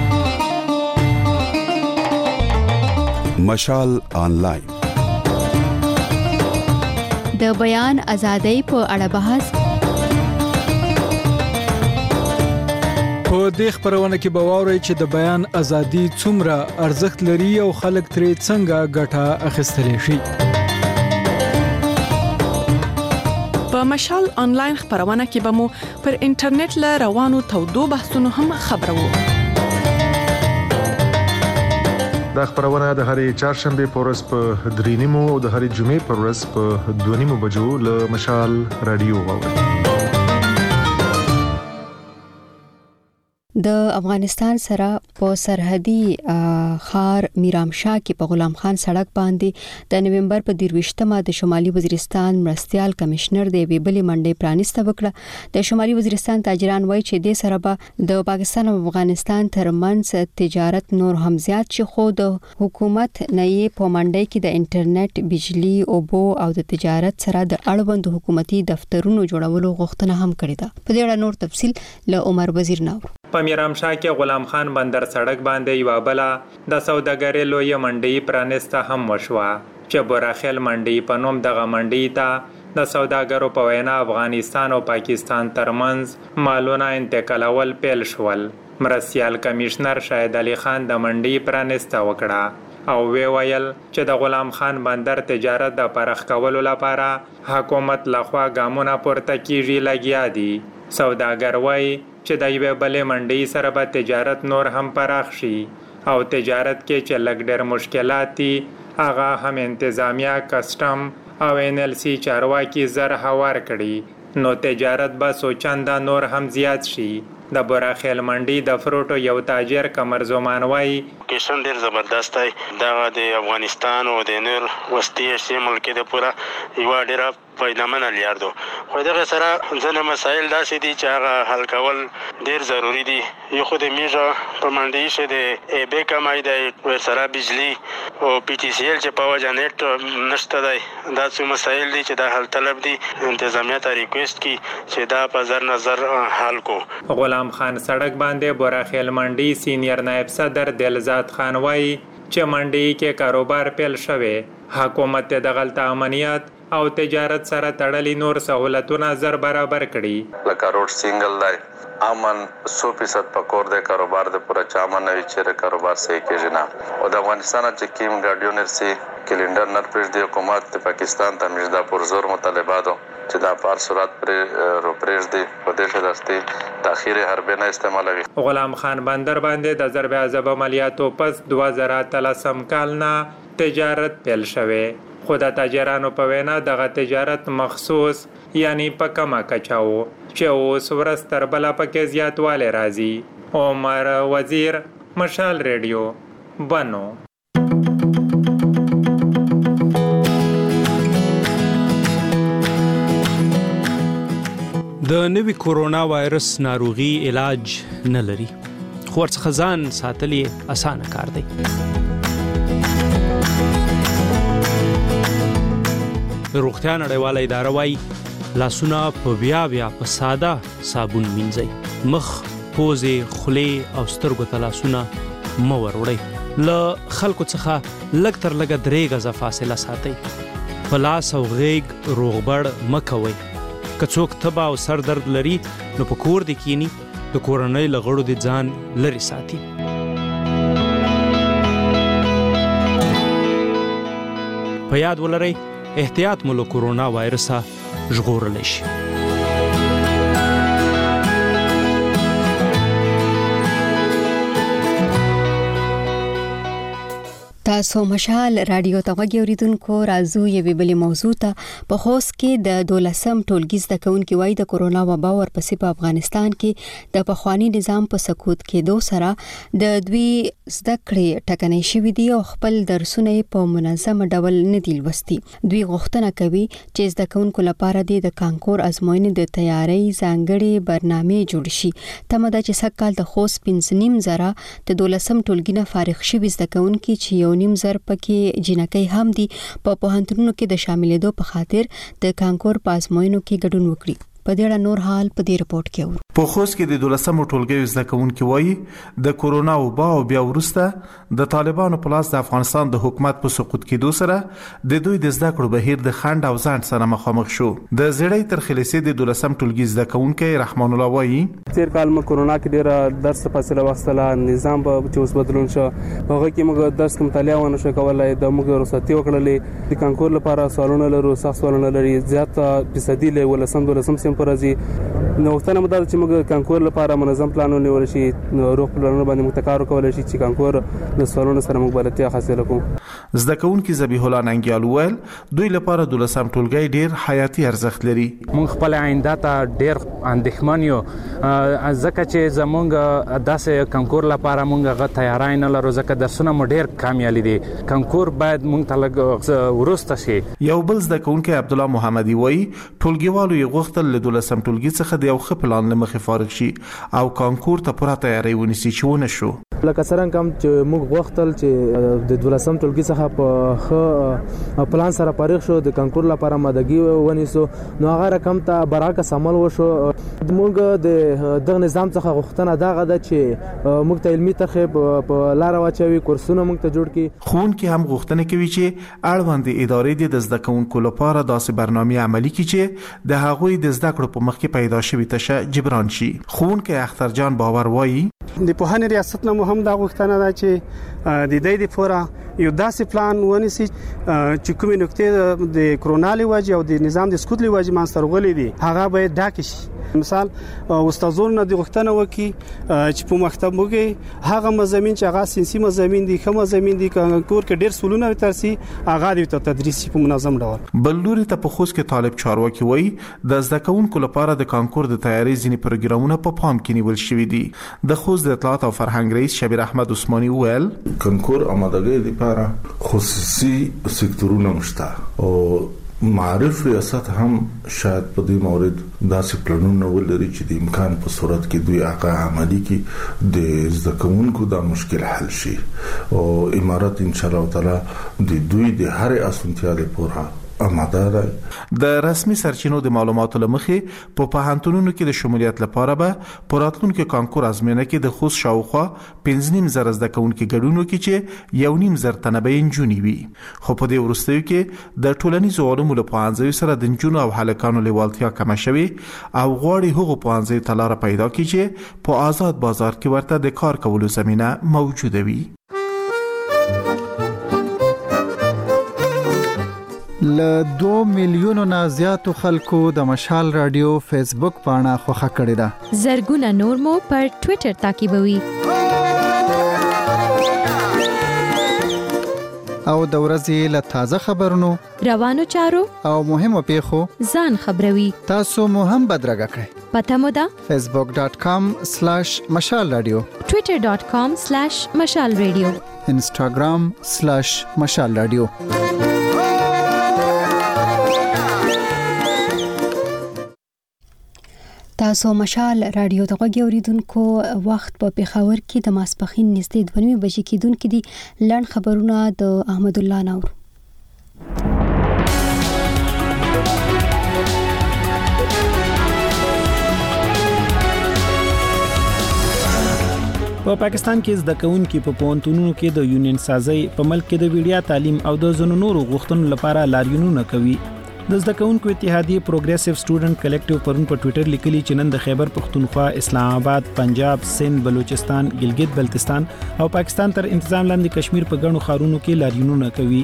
مشال آنلاین د بیان ازادۍ په اړه بحث. په دې خبرونه کې به واورئ چې د بیان ازادي څومره ارزښت لري او خلک ترې څنګه ګټه اخیستلی شي. په مشال آنلاین خبرونه کې به مو پر انټرنیټ له روانو تودو بحثونو هم خبرو. دا خبرونه د هرې چهارشنبه په ورځ په درې نیمو او د هرې جمعې په ورځ په دوه نیمو بجو له مشال رادیو واورئ. د افغانستان سره په سرحدي خار میرامشاه کې په غلام خان سړک باندې د نومبر په دیرويشتمه د شمالي وزیرستان مرستيال کمشنر د ویبلې منډې پرانیسته وکړه. د شمالي وزیرستان تاجران وایي چې د سره به د پاکستان او افغانستان ترمنځ تجارت نور هم زیات شي، خو د حکومت نه یې په منډې کې د انټرنیټ، بجلی، اوبو او د تجارت سره د اړوند حکومتي دفترونو جوړولو غوښتنه هم کړې ده. په دې اړه نور تفصیل له عمر وزیر نور. په میرامشاه کې غلام خان بندر سړک باندې یو بل د سوداګرۍ لوی منډي پرانسته هم وشوه چې بوراخیل منډي په نوم دغه منډي ته د سوداګرو په وینا افغانستان او پاکستان ترمنځ مالونه انتقالول پیل شول. مرستيال کمشنر شاهد علي خان د منډي پرانسته وکړه او وی ویل چې د غلام خان بندر تجارت د پرخ کولو لپاره حکومت لخوا ګامونه پورته کیږي لګیا دي. سوداګر وایي چې د یوې بلې منډۍ سره به تجارت نور هم پراخ شي او تجارت کې چې لږ ډېر مشکلات دي هغه هم انتظامیه، کسټم او ان ال سی چارواکي زر هوار کړي نو تجارت به سوچنده نور هم زیات شي. د بوراخیل منډي د فروټو یو تاجر کمر زمان وای کیشن ډیر زبردست دی. دا د افغانستان او د نور وسطي ایشیا ملک د پورا یو ډیر فائدمن لیاردو خو دغه سره ځنه مسایل داسې دي چې هغه حل کول ډیر ضروری دي. یو خو د میژه په منډي شه د ای بی کمای دی ور سره بجلی او پی ټی سی ال چې په وجه نت نشته دی. دا څه مسایل دي چې د حل طلب دي. انتظامیه ته ریکوست کی چې دا په زر نظر حل کو. غلام خان سړک باندې بوراخیل منډي سینیر نائب صدر دلزاد خان وای چې منډي کې کاروبار پیل شوه. حکومت د غلط امنیت او تجارت سره تړلې نور سہولتونه زر برابر کړي. لکه روډ سنگل دی امن سو فیصد پکور د کاروبار د پورا چامن وی چې کاروبار صحیح کېږي نه. او د افغانستان چې کیم ګاډیونر سي کلندر نر پرېږ دی حکومت د پاکستان ته مجدا پر زور مطالباتو چې دا پر صورت پر رو پرېږ دی په دې دستي تاخير حربه نه استعمالوي. غلام خان بندر باندې د ضرب عذاب عملیاتو پس دوه زره اتلسم کال نه تجارت پیل شوه. خو د تاجرانو په وینا دغه تجارت مخصوص یعنی په کمه کچاو چې اوس ورځ تر بله پکې زیاتوالی راځي. عمر وزیر، مشال ریډیو، بنو. د نوي کورونا وایرس ناروغي علاج نه لري خو ورڅخه ځان ساتل یې اسانه کار دی. روغتیا نړیواله اداره وايي لاسونه په بیا بیا په ساده صابون مینځئ. مخ، پوزې، خولې او سترګو ته لاسونه مه وروړئ. له خلکو څخه لږ تر لږه درې غزه فاصله ساتئ. په لاس او غیږ روغبړ مه کوئ. که څوک تبه او سر درد لري نو په کور دې کینی، د کورنۍ له غړو دې ځان لرې ساتي. په یاد ولرئ احتیاط مو له کورونا وایرسه ژغورلی شي. تاسو مشال رادیو ته غوږی اوریدونکو راځو یوې بلې موضوع ته. په خوست کې د دولسم ټولګي زده کوونکي وایي د کورونا وبا ورپسې په افغانستان کې د پخوانی نظام په سقوط کېدو سره د دوی زده کړې ټکنۍ شوې دي او خپل درسونه په منظم ډول نه دي لوستي. دوی غوښتنه کوي چې زده کوونکو لپاره د کانکور ازموینې د تیاری ځانګړې برنامې جوړ شي. تمه ده چې سږ کال د خوست پنځه نیم زره د دولسم ټولګي نه فارغ شوي زده کوونکي چې یو نیم زر پکې جنکۍ هم دي په پوهنتونونو کې د شاملېدو په خاطر د کانکور په ازموینو کې ګډون وکړي. په دې اړه نور حال په دې رپورت کې اورو. په خوست کې د دولسم ټولګي زده کوونکي وایي د کورونا وبا او بیا وروسته د طالبانو په لاس د افغانستان د حکومت په سقوط کېدو سره د دوی د زده کړو بهیر د خند او ځان سره مخامخ شو. د زړې تر خلیسې د دولسم ټولګي زده کوونکي رحمان الله وایي تیر کال م کورونا کې ډېر درس فاصله واخیستله، نظام په چې اوس بدلون شو، هغه کې موږ درس مطالعه ونه شو کولای. د موږ رخصتي وکړلې، د کانکور لپاره سوالونه لرو، سخت سوالونه لري، زیات فیصدي له ولسم دولسم سم پر راځي. نو وختونه مدار چې موږ کانکور لپاره منظم پلان ونیول شي، روغ پلانونه باندې موږ کار وکول شي چې کانکور د سوالونو سره موږ بلدتیا حاصل کړو. زده کوونکي ذبیح الله ننګیال ویل دوی لپاره دولسم ټولګي ډیر حیاتي ارزښت لري. موږ خپل آینده ته ډیر اندېښمن یو ځکه چې زموږ داسې کانکور لپاره موږ غو تیاری نه لرو، ځکه درسونه مو ډیر کامیالي دي. کانکور باید موږ ته لږ ورسته شي. یو بل زده کوونکی عبد الله محمدي وایي ټولګیوالو یې غوښتل له دولسم ټولګي څخه د یو ښه پلان له مخې فارغ شي او کانکور ته پوره تیاری ونیسي چې ونه شو. لکه څنګه کوم چې موږ غوښتل چې د دولسم ټولګي څخه په ښه پلان سره فارغ شو، د کانکور لپاره مدګي ونیسو، نو هغه رقم ته برعکس عمل وشو. موږ د دغه نظام څخه غوښتنه دغه ده چې موږ ته علمي ترغیب په لار واچوي، کورسونه موږ ته جوړ کړي. ښوونکي هم غوښتنه کوي چې اړوند ادارې د زده کوونکو لپاره داسې برنامه عملي کړي چې د هغوی د زده کړو په مخ کې پیدا شوی تشه جبران شي. ښوونکی اختر جان باور وایي د پوهنې ریاست نه هم دا غوښتنه ده چې د دې لپاره یو داسې پلان ونیسي چې کومې نقطې د کرونا له وجې او د نظام د سقوط له وجې منځته راغلي دي هغه باید ډاکې شي. مثال استادانو د غوښتنه وکي چې په مکتبو کې هغه مضامین چې هغه سنسي مضامین دي، کوم مضامین دي کانکور کې ډېر سولونه ترسي هغه د تدریس په منظم ډول. بل لوري ته په خوست کې طالب چارواکي وایي د زده کوونکو لپاره د کانکور د تیاری ځینې پروګرامونه په پام کې نیول شوي دي. د خوست د اطلاعات او فرهنګ رئیس شبیر احمد عثماني ویل کانکور آمادګۍ لپاره خصوصي سکتورونه مشته او معرف ریاست هم شاید په دې مورد داسې پلانونه ولري چې د امکان په صورت کې دوی هغه عملي کې د زده کوونکو دا مشکل حل شي او امارات ان شاء الله تعالی د دوی د هر اسانتیا لپاره آماده ده. د رسمي سرچینو د معلوماتو لمخې په پوهنتونونو کې د شمولیت لپاره به په راتلونکي کانکور ازموینه کې د خوست شاوخوا پنځه نیم زره زده کوونکي ګډون وکړي چې یو نیم زر تنه به نجونې وي. خو په دې وروستیو کې د ټولنیزو علومو له پوهنځیو سره د نجونو او هلکانو لیوالتیا کمه شوې او غواړي هغو پوهنځیو ته لاره پیدا کړي چې په آزاد بازار کې ورته د کار کولو زمینه موجوده وي. ل دو میلیونو نه زیاتو خلکو د مشال رادیو فیسبوک پاڼه خوښه کړې ده. زرګونه نور مو پر ټوئیټر تعقیبوي او د ورځې له تازه خبرونو، روانو چارو او مهمو پیښو ځان خبروي. تاسو مو هم بدرګه کړئ. پته مو ده facebook dot com slash mashal radio، twitter dot com slash mashal radio، instagram slash mashal radio. تاسو مشال رادیو ته غوږی اوریدونکو وخت په پیښور کې د ماسپخین نږدې دوه نیمې بجې کېدونکې دي. لړ خبرونه د احمد الله نور. په پاکستان کې زده کوونکي په پوهنتونونو کې د یونین سازي په ملک کې د ویډیا تعلیم او د زنو نورو غوښتنو لپاره لاریونونه کوي. د زده کوونکو اتحادیه پروګریسیو سټوډنټ کلیکټیو پرون په ټوئیټر لیکلي چې نن د خیبر پختونخوا، اسلام آباد، پنجاب، سند، بلوچستان، ګلګت بلتستان او پاکستان تر انتظام لاندې کشمیر په ګڼو ښارونو کې لاریونونه کوي.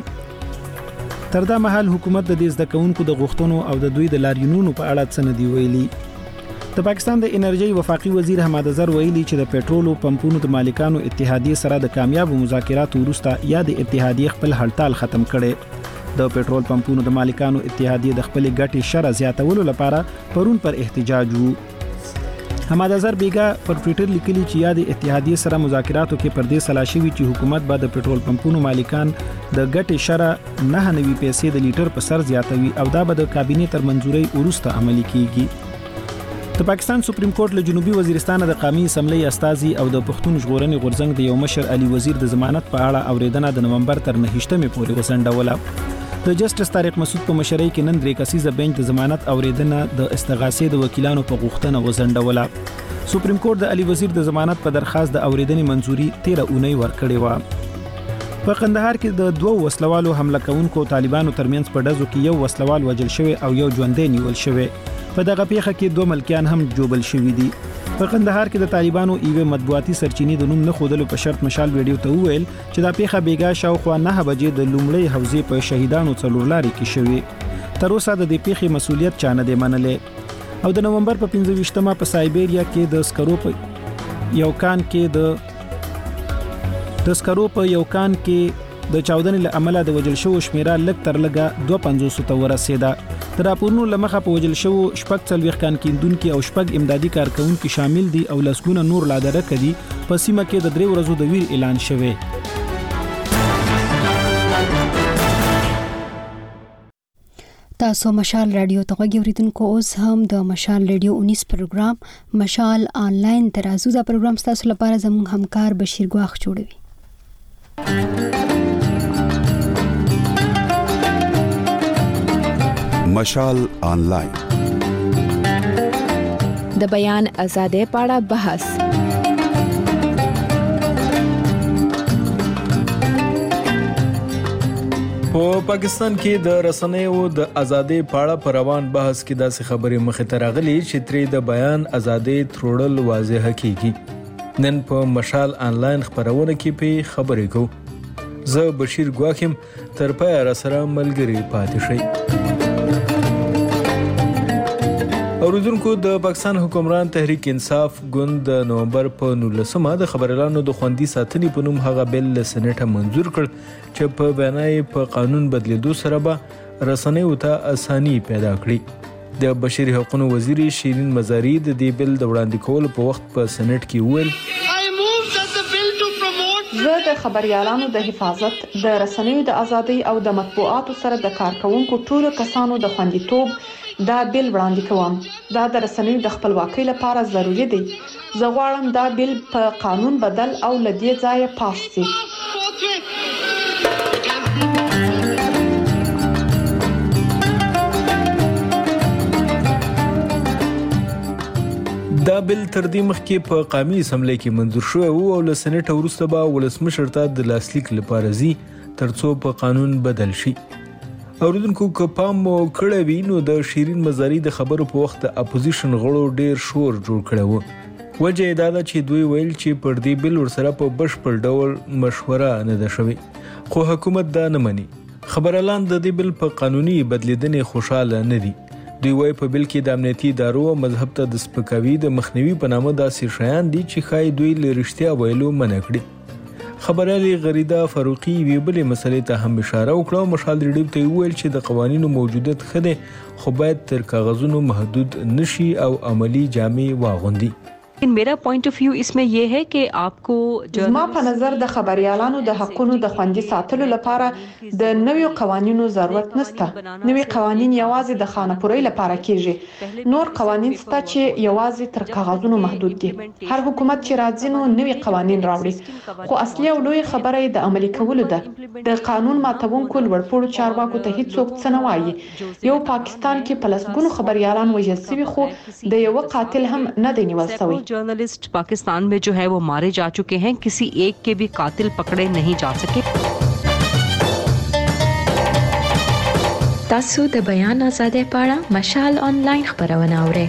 تر دا مهال حکومت د زده کوونکو د غوښتنو او د دوی د لاریونونو په اړه څه نه دی ویلي. د پاکستان د انرژي وفاقي وزیر حماد اظهر ویلي چې د پېټرولو پمپونو د مالکانو اتحادیه سره د کامیاب مذاکراتو وروسته یا د اتحادیه خپل هړتال ختم کړي. د پېټرول پمپونو د مالکانو اتحادیه د خپل ګټې شر زیاتولو لپاره پرون پر احتجاج وو. حماد اظهر بیګا پر ټوئیټر لیکلي چې یا د اتحادیه سره مذاکراتو کې پر دې سلا شوی چې حکومت به د پېټرول پمپونو مالکان د ګټې شر نه نوي پیسې د لیټر په سر زیاتوي او دا به د کابینې تر منځوري وروسته عملي کیږي. د پاکستان سپریم کورټ له جنوبي وزیرستان د قومي اسمبلی استازي او د پښتون ژغورنې غورځنګ د یو مشر علي وزیر د ضمانت په اړه اوریدنه د نومبر تر نهشتمې پورې وسنډوله. د جسټس طارق مسعود په مشرۍ کې نن درې کسیزه بنچ د ضمانت اوریدنه د استغاثې د وکیلانو په غوښتنه وسنډوله. سپریم کورټ د علي وزیر د ضمانت په درخواست د اوریدنې منځوري تیره اونۍ ورکړې و. په قندهار کې د دوه وسلوالو حمله کوونکو طالبانو ترمنځ په ډزو کې یو وسلوال وژل شوی او یو ژوندی نیول شوی. په دغه پیښه کې دوه ملکیان هم جوبل شوي دي. په قندهار کې د طالبانو ایوه مطبوعاتي سرچینې د نوم نه خودلو په شرط مشال ویډیو ته وویل چې دا پیښه بیګا شاوخوا نه بجې د لومړی حوزې په شهیدانو څلورلاري کې شوې. تر اوسه د دې پیښې مسولیت چا نه دی منلی. او د نومبر په پنځه ویشتمه په سایبیریا کې د سکرو په یو کان کې د د سکرو په یو کان کې د چاودنې له امله د وژل شوو شمیره لږ تر لږه دوه پنځوس ته ورسېده. د راپورونو له مخه په وژل شوو شپږ څلوېښت کان کیندونکي او شپږ امدادي کارکونکي شامل دي او لسګونه نور لا درکه دي. په سیمه کې د درې ورځو د ویر اعلان شوی. تاسو مشال رادیو ته غوږی اوریدونکو اوس هم د مشال رادیو انیس پروګرام مشال آنلاین ترازو دا پروګرام تاسو لپاره زموږ همکار بشیر ګواخ جوړوي. مشال آنلاین د بیان ازادۍ په اړه بحث. په پاکستان کې د رسنیو د ازادۍ په اړه پر روان بحث کې داسې خبرې مخې ته راغلي چې ترې د بیان ازادۍ تروړل واضح کیږي. نن په مشال آنلاین خبرونه کې په خبرې کوو. زه بشیر ګواخم تر پای را سره ملګری پاتې شئ. اوریدونکو د پاکستان حکمران تحریک انصاف ګوند د نومبر په نولسمه د خبريالانو د خوندي ساتنې په نوم هغه بل له سېنات منزور کړ چې په بنای په قانون بدلیدو سره به رسنیو ته اساني پیدا کړي. د بشري حقوقو وزیر شیرین مزاری د دې بل د وړاندې کولو په وخت په سېنات کې ویل زه د خبريالانو د حفاظت، د رسنیو د ازادۍ او د مطبوعاتو سره د کارکونکو ټولو کسانو د خوندیتوب دا بیل وړاندې کوم. دا د رسنیو د خپلواکۍ لپاره ضروری دی. زه غواړم دا بیل په قانون بدل او لدی ځای پاس شي. دا بیل تر دې مخکې په قومي اسمبلی کې منظور شو او له سېنات وروسته به ولسمشر ته د لاسلیک لپاره زی ترڅو په قانون بدل شي. اوریدونکو که پام مو کړی وي نو د شیرین مزاری د خبرو په وخت د اپوزیشن غړو ډیر شور جوړ کړی و. وجه یې دا ده چې دوی ویل چې پر دې بل ورسره په بشپړ ډول مشوره نه ده شوې، خو حکومت دا نه مني. خبريالان د دې بل په قانوني بدلیدنې خوشاله نه دي. دوی وايي په بل کې د امنیتي ادارو او مذهب ته د سپکاوي د مخنیوي په نامه داسې شیان دي چې ښایي دوی له رښتیا ویلو منع کړي. خبريالي غریده فاروقي وی بلې مسلې ته هم اشاره وکړه او مشال ریډیو ته ویل چې د قوانینو موجودیت خده خو باید تر کاغذونو محدود نشي او عملی جامع واغوندي. मेरा point of view इसमें ये है कि आपको زما په نظر د خبريالانو د حقوقو د خوندي ساتلو لپاره د نویو قوانینو ضرورت نشته. نوي قوانین یوازې د خانپورۍ لپاره کیږي. نور قوانین ستا چې یوازې تر کاغذونو محدود دي. هر حکومت چې راځي نو نوي قوانین راوړي. خو اصلي او لوی خبره د عملي کولو ده. د قانون ماتونکو لوړپوړو چارواکو ته هیڅوک څه نه وایي. یو پاکستان کې پلسګونو خبريالان وژل شوي خو د یو قاتل هم نه دی نیول شوی. जर्नलिस्ट पाकिस्तान में जो है वो मारे जा चुके हैं, किसी एक के भी कातिल पकड़े नहीं जा सके. تاسو د بیان آزادۍ په اړه مشال آنلاین خبرونه اورئ.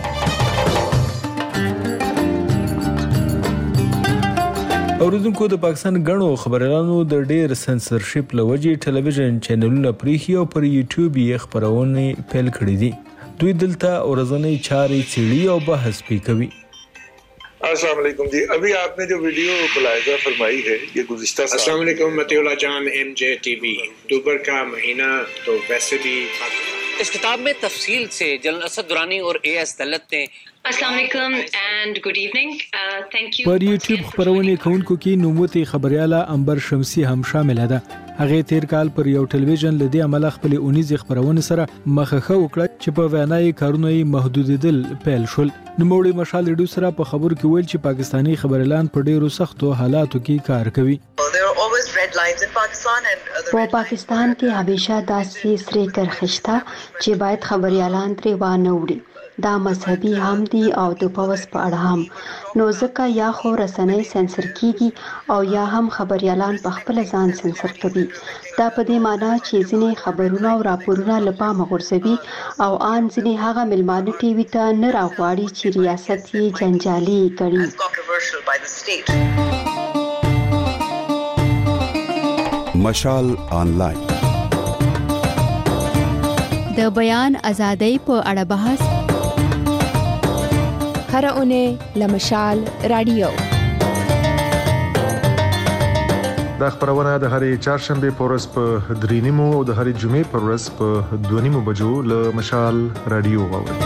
اوریدونکو د پاکستان غنو خبريالانو د ډېر سنسرشپ لوجې ټلویزیون چینلونه پریخي او پر یوټیوب یې خبرونه پیل کړې دي. دوی دلته ورځنی چارې څېړي او بحث پې کوي. अस्सलाम वालेकुम जी, अभी आपने जो वीडियो मुलाहिजा फरमाई है ये गुज़िश्ता साल। अस्सलाम वालेकुम मतीउल्लाह जान, एमजे टीवी। अक्टूबर का महीना तो वैसे भी इस किताब में तफसील से जनरल असद दुरानी और ए एस दलत ने अस्सलाम वालेकुम and good evening, thank you. पर YouTube خبرونه کوونکو کې نوموتي خبرياله انبر شمسي هم شامل ده. هغه تیر کال پر یو ټلویزیون لدی عمل خپل اونیز خبرونه سره مخخه وکړه چې په وینای کارونه محدودیدل پیل شول. نوموړي مشال ریډیو سره په خبرو کې ویل چې پاکستانی خبريالان په ډیرو سختو حالاتو کې کار کوي. په پاکستان کې همیشه داسې سری کرخشته چې باید خبريالان ترې وانه وړي. دا مذهبي هم دي او د پوس په اړه هم. نو ځکه یا خو رسنۍ سنسر کیږي او یا هم خبريالان په خپل ځان سنسر کوي. دا په دې معنی چې ځینې خبرونه او راپورونه لپاره غورځوي او ان ځینې هغه ملمانه ټي وي ته نه راغواړي چې ریاست یې جنجالي کړي. مشال آنلاین د بیان ازادۍ په اړه بحث هر اونۍ لمشال رادیو. دا خبرونه د هرې چهارشنبه په ورځ په درې نیمو او د هرې جمعې په ورځ په دوه نیمو بجو له مشال رادیو واورئ.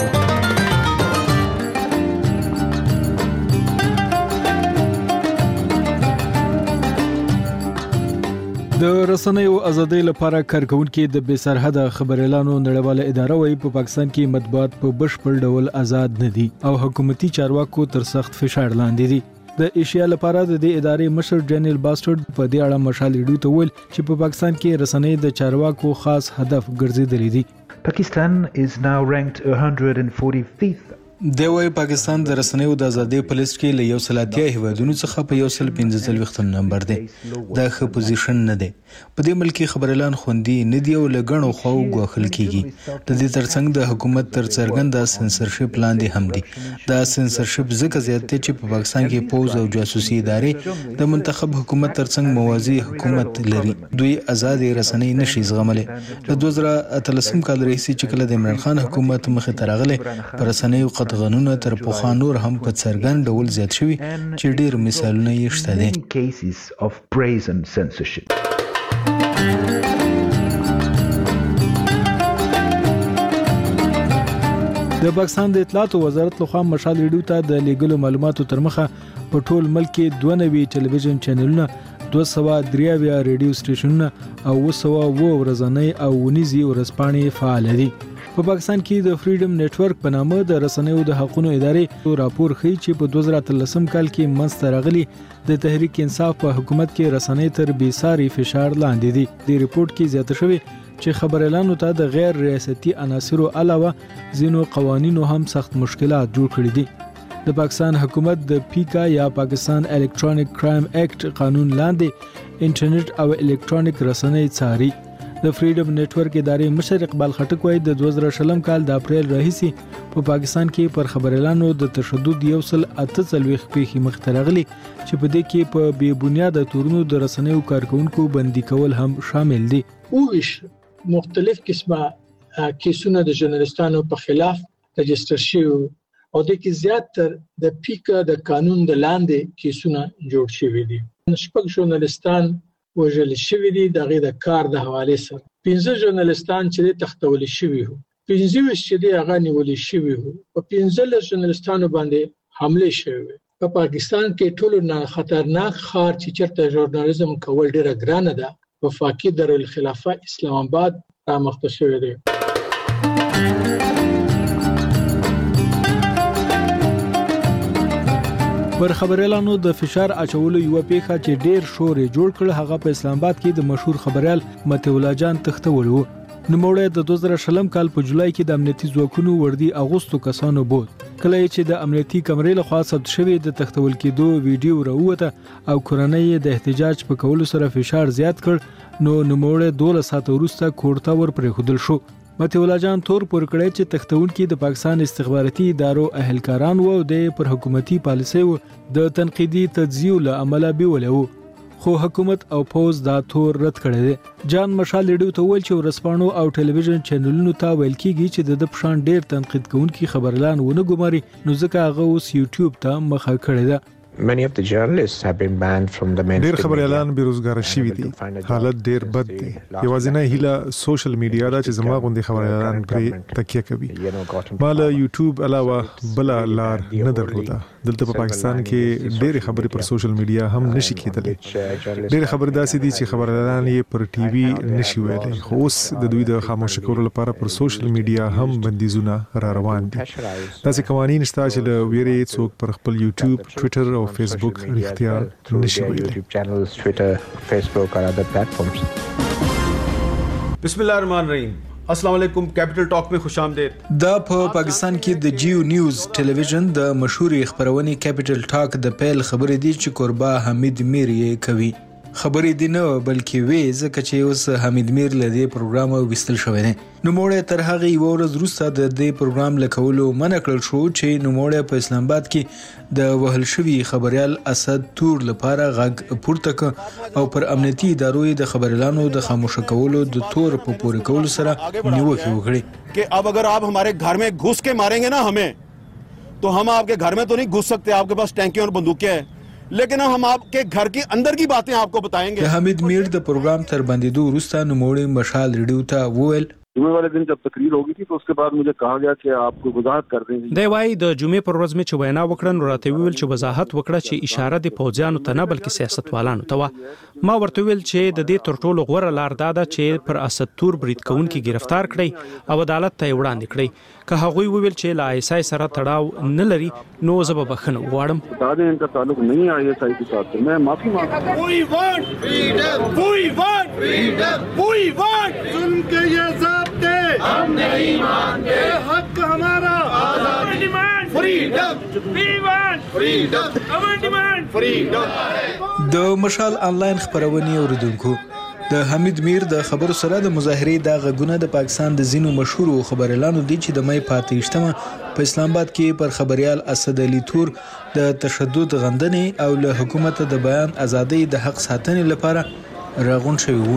د رسنیو ازادۍ لپاره کارکونکو د بې سرحده خبريالانو نړیواله اداره وايي په پاکستان کې مطبوعات په بشپړ ډول آزاد نه دي او حکومتي چارواکو تر سخت فشار لاندې دي. د ایشیا لپاره د دې ادارې مشر ډینیل باسټرډ په دې اړه مشال ریډیو ته ویل چې په پاکستان کې رسنۍ د چارواکو خاص هدف ګرځېدلې دي. Pakistan is now ranked one hundred forty-fifth د وای پاکستان د رسنیو د ازادۍ په لیست کې له یو سل اتیا هیوادونو څخه په یو سل پنځه څلوېښتم نمبر دی. دا ښه پوزیشن نه دی. په دې ملک کې خبريالان خوندي نه دی او لګڼو خو غوښل کیږي. د دې ترڅنګ د حکومت تر څرګنده سنسرشپ لاندې هم دي. دا سنسرشپ ځکه زیات دی چې په پاکستان کې پوز او جاسوسي ادارې د منتخب حکومت ترڅنګ موازی حکومت لري. دوی آزاد رسنۍ نشي زغملې. له دوه زره اتلسم کال راهیسې چې کله د عمران خان حکومت مخې ته راغلی پر رسنیو قطغنونه تر پخوا نور هم په څرګند ډول زیات شوي چې ډېر مثالونه یې شته دي. د پاکستان د اطلاعات وزارت لخوا مشال ریډیو ته د لیګلو معلوماتو تر مخه په ټول ملک کې دوه نوي ټلویزیون چینلونه، دوه سوه درې اویا ریډیو سټیشنونه او اوه سوه اووه ورځنۍ او ونیزي ورځپاڼې فعال دي. په پاکستان کې د فریډم نتورک په نامه د رسنیو د حقوقو ادارې راپور ښیي چې په دوه زره اتلسم کال کې منځته راغلي د تحریک انصاف په حکومت کې رسنۍ تر بېساري فشار لاندې دي. د ریپورت کې زیاته شوې چې خبريالانو ته د غیر ریاستي عناصرو علاوه ځینو قوانینو هم سخت مشکلات جوړ کړي دي. د پاکستان حکومت د پیکا یا پاکستان الکترونیک کرایم ایکټ قانون لاندې انټرنیټ او الکترونیک رسنۍ څاري. د فریډم نتورک ادارې مشر اقبال خټک وايي د دوه زره شلم کال د اپریل راهیسې په پاکستان کې پر خبريالانو د تشدد یو سل اته څلوېښت پیښې مخته راغلي چې په دې کې په بې بنیاده تورونو د رسنیو کارکونکو بندي کول هم شامل دي. اوش مختلف قسمه کیسونه د ژورنالستانو په خلاف رجستر شوي او د کې زیاتره د پیکا د قانون د لاندې کیسونه جوړ شوي دي. شپږ ژورنالستان وژل شوي دي د هغې د کار د حوالې سره. پنځه ژورنالستان چې تښتولی شوي وو، پنځه ویشت چې هغه نیولي شوي وو. په پنځلس ژورنالستانو باندې حمله شوه. په پاکستان کې ټولو نه خطرناک خار چې چرته ژورنالیزم کول ډیره ګرانه ده وفاقي دارالخلافه اسلام آباد رامخته شوی دی. پر خبريالانو د فشار اچولو یو پیښه چې ډیر شور جوړ کړ هغه په اسلام آباد کې د مشهور خبريال متي الله جان تختول وو. نوموړی د دوه زره شلم کال په جولای کې د امنیتي ځواکونو وردی اغوستو کسانو بود. کله چې د امنیتي کمرې له خوا ثبت شوی د تختول کېدو ویډیو راووته او کورنۍ د احتجاج په کولو سره فشار زیات کړ نو نوموړی دوه ساعت وروسته کوړتا ور پرې خودل شو. متي الله جان تور پر کړی چې تختون کې د پاکستان استخباراتي ادارو اهلکاران وو د پر حکومتي پالیسي وو د تنقیدي تجزیه له عمله بیولو خو حکومت او پوز دا تور رد کړی دی. جان مشال لیډو ته ویل چې ورسپانو او ټلویزیون چینلونو ته ویل کیږي چې د پښان ډیر تنقید کوونکي خبرلان ونه ګماري نو ځکه هغه اوس یوټیوب ته مخه کړی دی. Many of the journalists have been banned from the mainstream. ډیر خبريالان بیروزګار شوي دي. حالت ډیر بد دی. یوازینی هیله سوشل میډیا دا چې زما غوندي خبريالان پرې تکیه کوي. مال یوټیوب علاوه بل لار نه درلوده. دلته په پاکستان کې ډیر خبري پر سوشل میډیا هم نشي کېدلې. ډیر خبري داسې دي چې خبريالان یې پر ټي وي نشي ویلي. خو اوس د دوی د خاموش کولو لپاره پر سوشل میډیا هم بندیزونه را روان دي. داسې قوانين شته چې له ویري څوک پر خپل یوټیوب، ټوئیټر او فیسبوک اختیار نشي ویلي. YouTube channels, Twitter, Facebook or other platforms. بسم الله الرحمن الرحیم. السلام علیکم. کیپټل ټاک میں خوش آمدید. دا په پاکستان کې د جیو نیوز ټلویزیون د مشهور خبرونې کیپټل ټاک د پیل خبرې دي چې قربا حمید میر یې کوي. خبرې دي نه بلکې وې ځکه چې اوس حمید میر له دې پروګرام وستل شوی دی. نوموړی تر هغه یو ورځ وروسته د دې پروګرام لکولو منع کړل شو چې نوموړی په اسلام آباد کې د وهل شوي خبريال اسد تور لپاره غږ پورته ک او پر امنیتي ادارو د خبريالانو د خاموش کولو د تور په پورې کولو سره نیوکه وکړي कि अब अगर आप हमारे घर में घुस के मारेंगे ना हमें तो हम आपके घर में तो नहीं घुस सकते. आपके पास टैंकी और बंदूकें हैं लेकिन हम आपके घर के अंदर की बातें आपको बताएंगे. د حمید میر د پروګرام تر باندې وروسته نوموړی مشال ریډیو ته وویل جمعے والے دن جب تقریر ہوگی تھی تو اس کے بعد مجھے کہا گیا کہ آپ کو وضاحت کر دیں. دی وايي د جمعې پر ورځ مې چې وینا وکړه نو راته ویل چې وضاحت وکړه چې اشاره د پوځیانو ته نه بلکې سیاستوالانو ته و. ما ورته ویل چې د دې تر ټولو غوره لار دا ده چې پر اسد تور برید کوونکي گرفتار کړي او عدالت ته وړاندې کړي. که هغوی ویل چې لا ایس آی سره تړاو نه لري نو زه به بخښنه وغواړم. بتا دیں ان کا تعلق نہیں آئی ایس آئی کے ساتھ. میں معافی مانگتا ہوں. We want freedom. We want freedom. We want सुन के ये ضابطے हम नहीं मानते. حق हमारा आजादी. Demand freedom. We want freedom. Our demand freedom. د مشال آنلاین خبرونه اوریدونکو د حمید میر د خبرو سره د مظاهرې د غږونه د پاکستان د زینو مشهور خبريالانو دي چې د مې پاتېشتمه په اسلام آباد کې پر خبريال اسد علي تور د تشدد غندنې او له حکومت د بیان ازادي د حق ساتنې لپاره راغون شوی وو.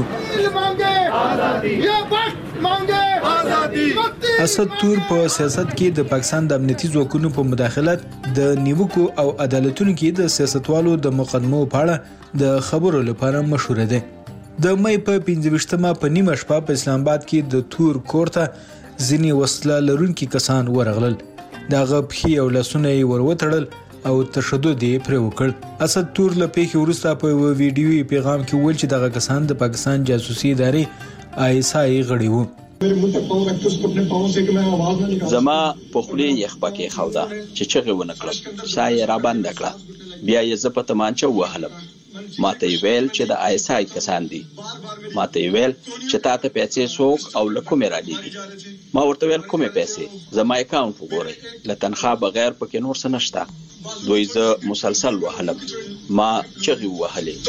اسد تور په سیاست کې د پاکستان د امنیتي ځواکونو په مداخلت د نیوکو او عدالتونو کې د سیاستوالو د مقدمو په اړه د خبرو لپاره مشهور دی. د مې په پنځه په نیمه شپه په اسلام آباد کې د تور کورته ځینې وسله لرونکي کسان ورغلل. د غبخي او لاسونه یې وروتړل او تشدد یې پرې وکړ. اسد تور له پیښې وروسته په یو ویډیوي پیغام کې ویل چې دغه کسان د پاکستان جاسوسي ادارې آی ایس آی غړي وو. زما په خولې یخ پکې خودا چې چغې ونه کړم سایه را باندې کړه بیا یې زه په تمانچه وهلم. ماته ویل چې د آی ایس آی کسان دي. ماته ویل چې تاسو پیسې څوک او لکومه را دي. ما ورته ویل کومه پیسې زما اکاونټ وګورئ له تنخواه بغیر پکې نور څه نشته. دوی زه مسلسل وهلم. ما چغې وهلې.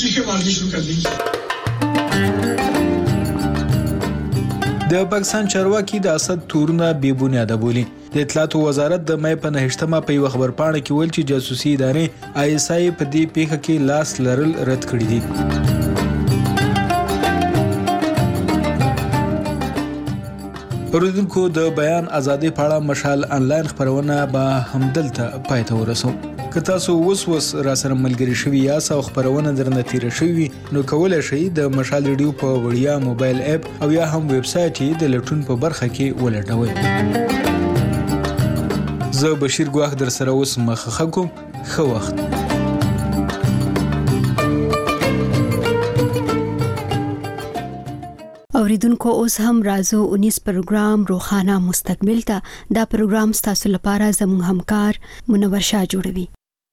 د پاکستان چارواکي د اسد تورونه بې بنیاده بولي. د اطلاعاتو وزارت د مې په نهشتمه په یو خبر پاڼه کې ویل چې جاسوسي ادارې آی ایس آی په دې پیښه کې لاس لرل رد کړی دي. اوریدونکو د بیان ازادي په اړه مشال آنلاین خبرونه به همدلته پای ته ورسو. که تاسو اوس اوس را سره ملګري شوي یاست او خبرونه درنه تیره شوي نو کولی شئ د مشال ریډیو په وړیا موبایل اپ او یا هم ویب سایټ یې د لټون په برخه کې ولټوئ. زه بشیر ګواخ در سره اوس مخه کوم. ښه وخت. اوریدونکو اوس هم رازو انیس پروګرام روخانه مستقبل ته دا پروګرام ستاسو لپاره زموږ همکار منور شاه جوړوي.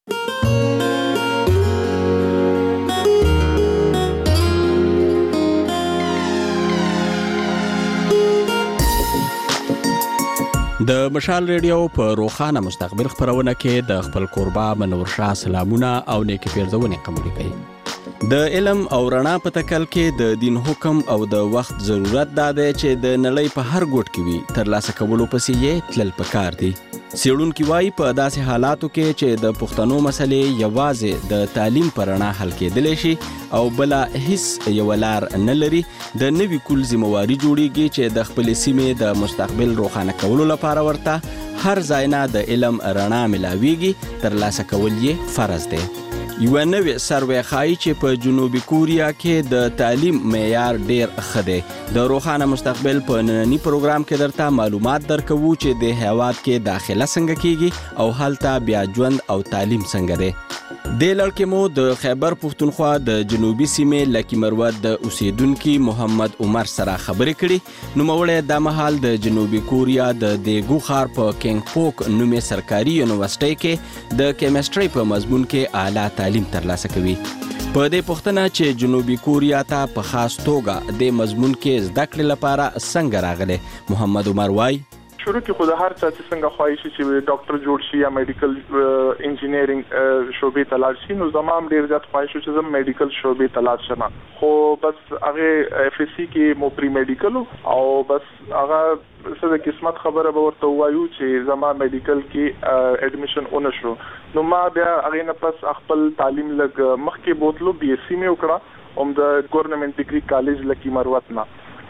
د مشال ریډیو په روخانه مستقبل خبرونه کې د خپل قربا منور شاه سلامونه او نیکی پیرزونه قبول کړي. د علم او رڼا په تکل کې د دین حکم او د وخت ضرورت دا دی چې د نړۍ په هر ګوټ کې وي تر لاسه کولو پسې یې تلل پکار دي. څېړونکي وایي په داسې حالاتو کې چې د پښتنو مسلې یوازې د تعلیم پر رڼا حل کېدلی شي او بله هیڅ یوه لار نه لري، د نوي کول ذمهواري جوړیږي چې د خپلې سیمې د مستقبل روښانه کولو لپاره ورته هر ځای نه د علم رڼا ملاویږي، تر لاسه کول یې فرض دی. یو نوې سروې ښایي چې په جنوبي کوریا کې د تعلیم معیار ډیر ښه دی. د روښانه مستقبل په نننی پروګرام کې درته معلومات درکوو چې د هیواد کې داخله څنګه کیږي او هلته بیا ژوند او تعلیم څنګه دی. د لړکې مو د خیبر پښتونخوا د جنوبي سیمې لکی مروت د اوسیدونکي محمد عمر سره خبرې کړي. نوموړی دا مهال د جنوبي کوریا د دیګو ښار په کینګ پوک نومې سرکاري یونیورسيټي کې د کیمستري په مضمون کې اعلی تعلیم ترلاسه کوي. په دې پوښتنه چې جنوبي کوریا ته په خاص توګه د مضمون کې زده کړې لپاره څنګه راغلی، محمد عمر وایي شروع کې خو د هر چا چې څنګه خواهش شي چې ډاکټر جوړ شي یا میډیکل انجینیرینګ شعبې ته لاړ شي، نو زما هم ډېر زیات خواهش چې زه میډیکل شعبې ته لاړ شم، خو بس هغه اف اس سی کې مو پری میډیکل او بس هغه څه د قسمت خبره به ورته وایو چې زما میډیکل کې اډمیشن اون شو. نو ما بیا هغه نه پس خپل تعلیم لګ مخکې بوتلو بي اس سی مې وکړه هم د ګورنمنت ډیګري کالج لکی مروت نه.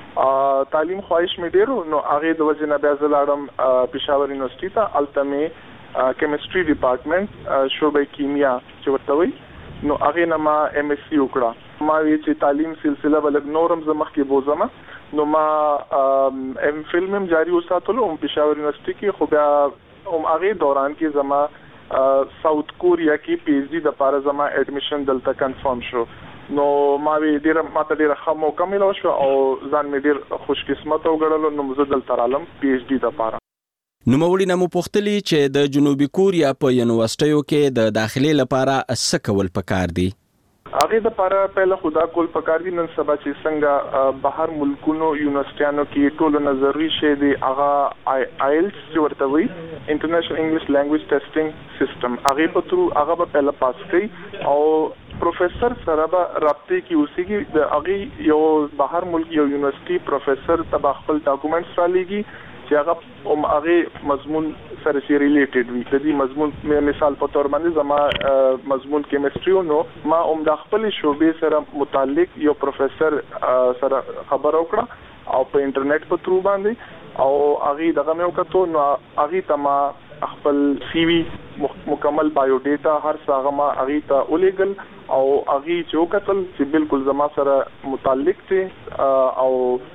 تعلیم خواهش مې ډیرو، نو هغه د وجه نه بیا زلاړم پېښور یونیورسيټي ته، الته مې کیمستري ډپارټمنټ شعبې کیمیا چې ورته وایي، نو هغه نه ما ایم اس سی وکړه. ما وی چې تعلیم سلسله ولګ نورم زمخ کې بوزم، نو ما ایم فلم هم جاری وساتلو هم پېښور یونیورسيټي کې، خو بیا هم هغه دوران کې زما ساوث کوریا کې پی ایچ ډي د لپاره زما اډمیشن دلته کنفرم شو. نو ما وی ډیر ماته ډیر ښه موقع ملو شو او ځان مې ډیر خوش قسمت وګڼلو، نو زه دلته رالم پی ایچ ډي لپاره. نوموړي نه مو پوښتلي چې د جنوبي کوریا په یونیورسيټیو کې د داخلي لپاره څه کول پکار دي. هغه د لپاره پهله خدا کول پکار دي نن سبا چې څنګه بهر ملکونو یونیورسيټیانو کې ټول نظری شي دی هغه آیلټس چې ورته وایي انټرنیشنل انګلیش لینګویج ټیسټینګ سیستم، هغه په ترو هغه په پهله پاس کړي او پروفیسور سره به رابطه کې اوسېږي. د هغه یو بهر ملک یو یونیورسيټي پروفیسور تبع خپل ډاکومېنټس را لېږي چې هغه هم هغه مضمون سره سره ریلیټډ وي. د دې مضمون مثال په تور باندې زما مضمون کیمستري نو ما هم د خپل شعبې سره متعلق یو پروفیسور سره خبر وکړه او په انټرنیټ په ترو باندې او هغه دغه مې وکړو، نو هغه ته ما خپل سی وی مکمل بایو ډیټا هر څه ما هغه ته ولېګل او هغه چې وکتل چې بالکل زما سره متعلق دي او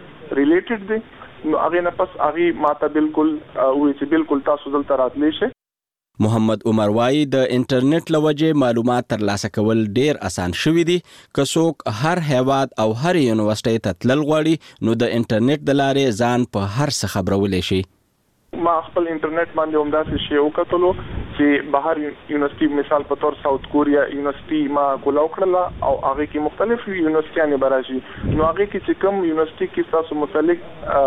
ریلیټډ دي، نو هغه نه پس هغه ماته بالکل وی چې بالکل تاسو دلته راتلی شئ. محمد عمر وایي د انټرنیټ لوجه معلومات ترلاسه کول ډیر اسان شوي دي. که څوک هر هیواد او هر یونیورسيټي ته تلل غواړي نو د انټرنیټ د لارې ځان په هر څه خبرولای شي. ما خپل انټرنیټ باندې هم داسې شی وکړلو چې بهر یونیورسيټي مثال په تور ساوث کوریا یونیورسيټي ما کولا وکړه او هغه کې مختلف یونیورسيټیانه براشي، نو هغه کې چې کوم یونیورسيټي کې تاسو متعلق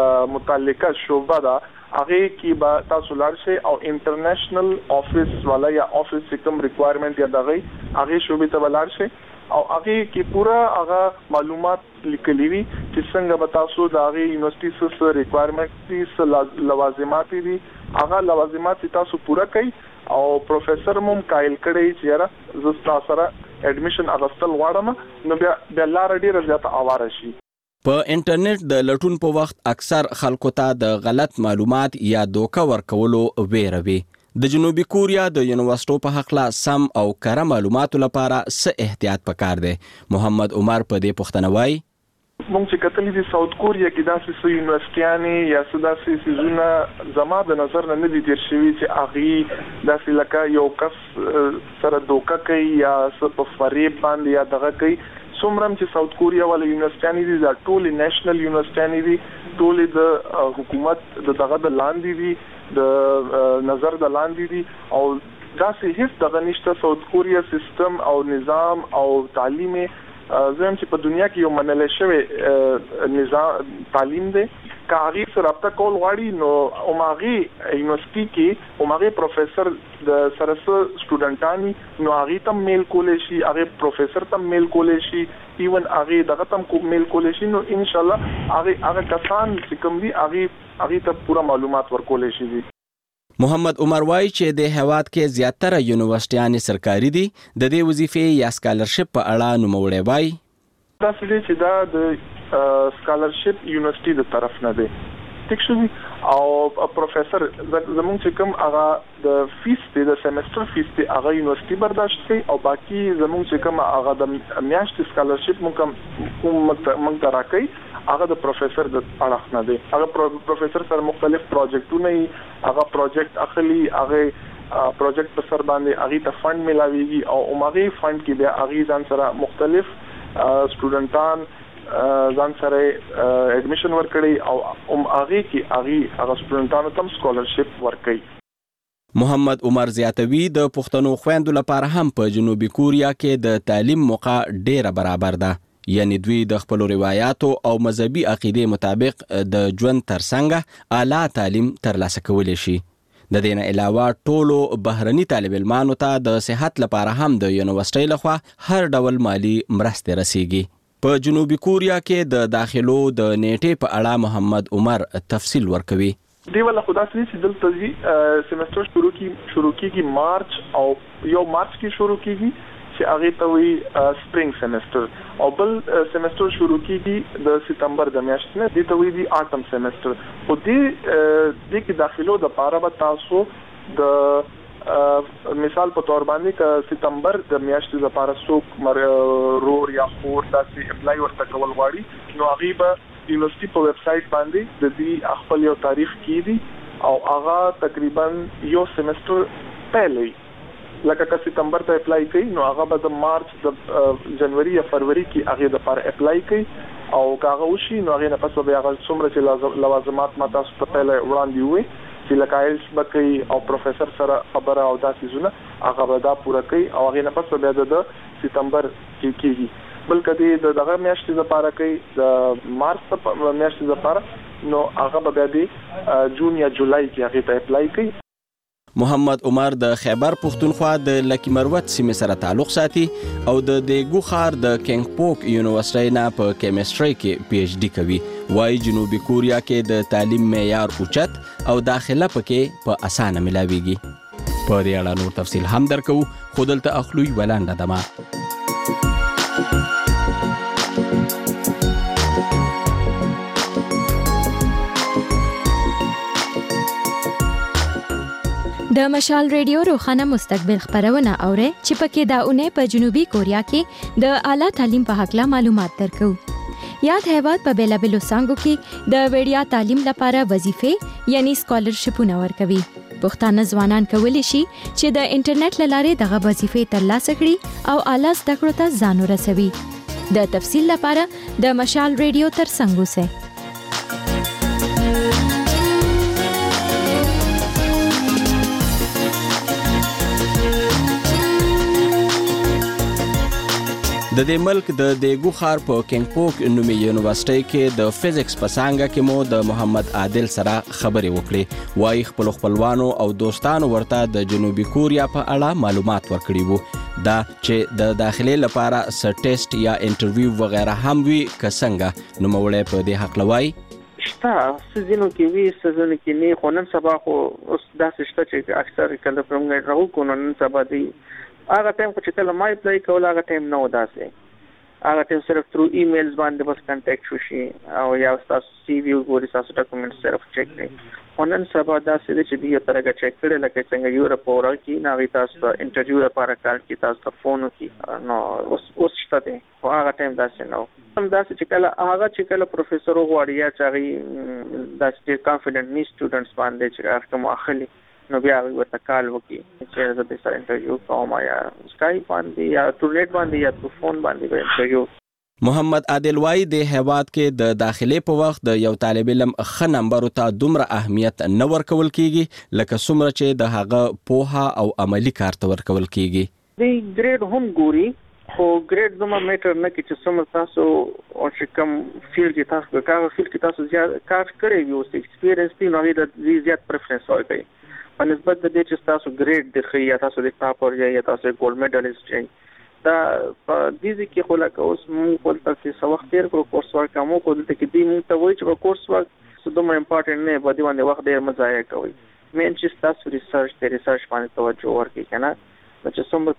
متعلقه شوبه ده هغه کې به تاسو لار شي او انټرنیشنل افیس والا یا افیس کوم ریکوایرمنٹ یا دغه هغه شوبې ته ولار شي او هغه کې پورا هغه معلومات لیکلي وي چې څنګه به تاسو د هغه یونیورسيټي سره ریکوایرمنٹ دي لوازمات دي هغه لوازمات تاسو پورا کړئ او پروفیسور موم قائل کړی چې یاره زه تاسو سره اډمیشن اغستل غواړم، نو بیا د لار ډیره زیاته اواره شي. په انټرنیټ د لټون په وخت اکثر خلکو ته د غلط معلومات یا دوکه ورکولو ویره وي. د جنوبي کوریا د یونیورسيټو په حق لا سم او کره معلوماتو لپاره څه احتیاط پکار دی. محمد عمر په دې پوښتنه وایي مونږ چې کتلې دي ساوث کوریا کې داسې یونیورسيټیانې یا داسې سيزونه زما د نظر نه دي تیر شوي چې هغه داسې لکه یو کس سره دوکه کوي یا څه په فریب باندې یا دغه کوي. څومره چې ساوث کوریا ول یونیورسيټیانې دي دا ټول نېشنل یونیورسيټیانې دي, ټول د حکومت د دغه د لاندې دي, د نظر د لاندې دي او داسې هیڅ دغه نشته. ساوث کوریا سیستم او نظام او تعلیم زم چې په دنیا کې یو منل شوی نظام تعلیم دی. کاغی سره رابطه کول غواړي نو اوماغي یونیورسيټي کې اوماغي پروفیسور د سرسه سټوډنټانی نو هغه تم میل کولې شي, هغه پروفیسور تم میل کولې شي, ایون هغه دغه تم کو میل کولې شي. نو ان شاء الله هغه هغه کسان چې کوم دي هغه هغه ته پوره معلومات ورکولې شي. محمد عمر وای چې د هواد کې زیاتره یونیورسيټیانې سرکاري دي, د دې وظیفې یا سکالرشپ په اړه نوموړی وای دا څه چې دا د سکالرشپ یونیورسيټي د طرف نه دی ټیک شوی او پروفیسور زمونږ چې کوم هغه د فیس دی د سیمستر فیس دی هغه یونیورسيټي برداشت کوي او باقي زمونږ چې کوم هغه د میاشتې سکالرشپ مونږ کوم مونږ ته راکړي هغه د پروفیسور د اړه نه دی. هغه پروفیسور سره مختلف پروجیکټونه یې هغه پروجیکټ اخلي, هغه پروجیکټ په سر باندې هغه ته فند ملاويږي او هغه فند کې بیا هغه ځان سره مختلف سټوډنټان ځان سره اډمیشن ورکړي او هغه کې هغه هغه سټوډنټانو ته سکالرشپ ورکړي. محمد عمر زیاتوي د پښتنو خويندو لپاره هم په جنوبي کوریا کې د تعلیم موقع ډیره برابر ده, یعنی دوی د خپل روایتو او مذهبي عقیده مطابق د ژوند ترڅنګ اعلی تعلیم ترلاسه کولی شي. د دې نه علاوه ټولو بهرني طالب علمانو ته د صحت لپاره هم د یونیورسيټي لخوا هر ډول مالی مرستې رسیږي. په جنوبي کوریا کې د داخلو د نیټې په اړه محمد عمر تفصیل ورکوي. دی ولا خدا سي چې دلته زی سیمستر شروع کی شروع کیږي مارچ او یو مارچ کې شروع کیږي چې هغه ته وی سپرینګ سیمستر او بل سیمستر شروع کیږي د سپتمبر د میاشتې نه, دي ته وی دی اټم سیمستر. او دې د کې داخلو د پاره به تاسو د مثال په تور باندې ک سپتمبر د میاشتې لپاره څوک رور یا خور داسې اپلای ورته کول غواړي نو هغه به یونیورسيټي په ویب سټ باندې د دې خپل یو تاریخ کیږي او هغه تقریبا یو سیمستر پهلې لکه که سپتمبر ته اپلای کوي نو هغه به د مارچ د جنوري یا فروری کې هغه د لپاره اپلای کوي او هغه وشي نو هغه نه پس به هغه څومره چې لوازمات ماته ست پهله وړاندې وي چې لکه ایلس بکې او پروفیسور سره خبره او داسې زونه هغه به دا پوره کوي او هغه نه پس به د سپتمبر کې کیږي. بلکې د دغه میاشتې لپاره کوي د مارچ میاشتې لپاره نو هغه به د جون یا جولای کې هغه ته اپلای کوي. محمد عمر د خیبر پښتونخوا د لکی مروت سیمې سره تعلق ساتي او د دیګو خار د کینګ پوک یونیورسيټي نه په کیمستري کې پی ایچ ډي کوي. وايي جنوبي کوریا کې د تعلیم معیار اوچت او داخله پکې په اسانه ملاويږي. په دې اړه نور تفصیل هم درکو خو دلته اخلوي ولانډه دما. د مشال ریډیو روخانه مستقبل خبرونه اوري چې پکې دا اونې په جنوبي کوریا کې د اعلی تعلیم په حق لا معلومات درکو. یاد هیواد په بیلا بیلو څنګه کې د وړیا تعلیم لپاره وظیفې یعنی سکالرشپونه ورکوي. پښتانه ځوانان کولی شي چې د انټرنیټ لارې دغه وظیفې ترلاسه کړي او اعلی زده کړو ته ځان ورسوي. د تفصیل لپاره د مشال ریډیو تر څنګ اوسئ. د دې ملک د دیګو خار په کینګ پوک نومي یونیورسيټي کې د فزکس په څانګه کې مو د محمد عادل سره خبرې وکړې. وايي خپل خپلوانو او دوستانو ورته د جنوبي کوریا په اړه معلومات ورکړي وو دا چې د داخلي لپاره س ټیسټ یا انټرویو وغیرہ هم وی کسنګ نو مولې په دې حق لوي شته سزینو کې وی سزینو کې نه خونن سبا خو اوس داسې شته چې اکثر کله پرمګ راو کو نن سبا دی هغه ټایم چې کله ما اپلای کول هغه ټایم نو داسې هغه ټیم صرف تھرو ایمیلز باندې بس کانټیکټ وشي او یا تاسو سی وی وګورئ تاسو ډاکومېنټ صرف چیک کړئ نن سبا دا څه چې دی ترګه چیک کړي لکه څنګه یورپ اورا کې ناوي تاسو انټرویو لپاره کار کې تاسو فون کې نو اوس اوس شته دی هغه ټیم داسې نو هم داسې چې کله هغه چې کله پروفیسور غواړي یا چې داسې کانفیډنٹ نی سټوډنټس باندې چې هغه کوم اخلي نو بیا ورته کال وکي چې زه د سره انټرویو کوم یا سکایپ باندې یا ټورنټ باندې یا فون باندې به انټرویو. محمد عادل وای د هیواد کې د داخلي په وخت د یو طالب علم ښه نمبر ته دومره اهمیت نه ورکول کیږي لکه څومره چې د هغه پوهه او عملی کار ته ورکول کیږي. د ګریډ هم ګوري خو ګریډ زما میټر نه کې چې څومره تاسو او چې کوم فیلډ کې تاسو کار فیلډ کې تاسو زیات کار کړی وي او ایکسپیرینس دی نو د زیات پریفرنس ورکوي په نسبت د دې چې تاسو ګریډ د خي یا تاسو د ټاپر یا تاسو ګولډ میډالست یې دا په دې کې خو لکه اوس موږ خپل تاسو څو وخت تیر کړو کورس ورک کوم کو دلته کې دې موږ ته وایي چې کورس ورک څه دومره امپورټنت نه په دې باندې وخت ډیر مزایه کوي مین چې تاسو ریسرچ ته ریسرچ باندې توجه ورکړئ کنه چې څومره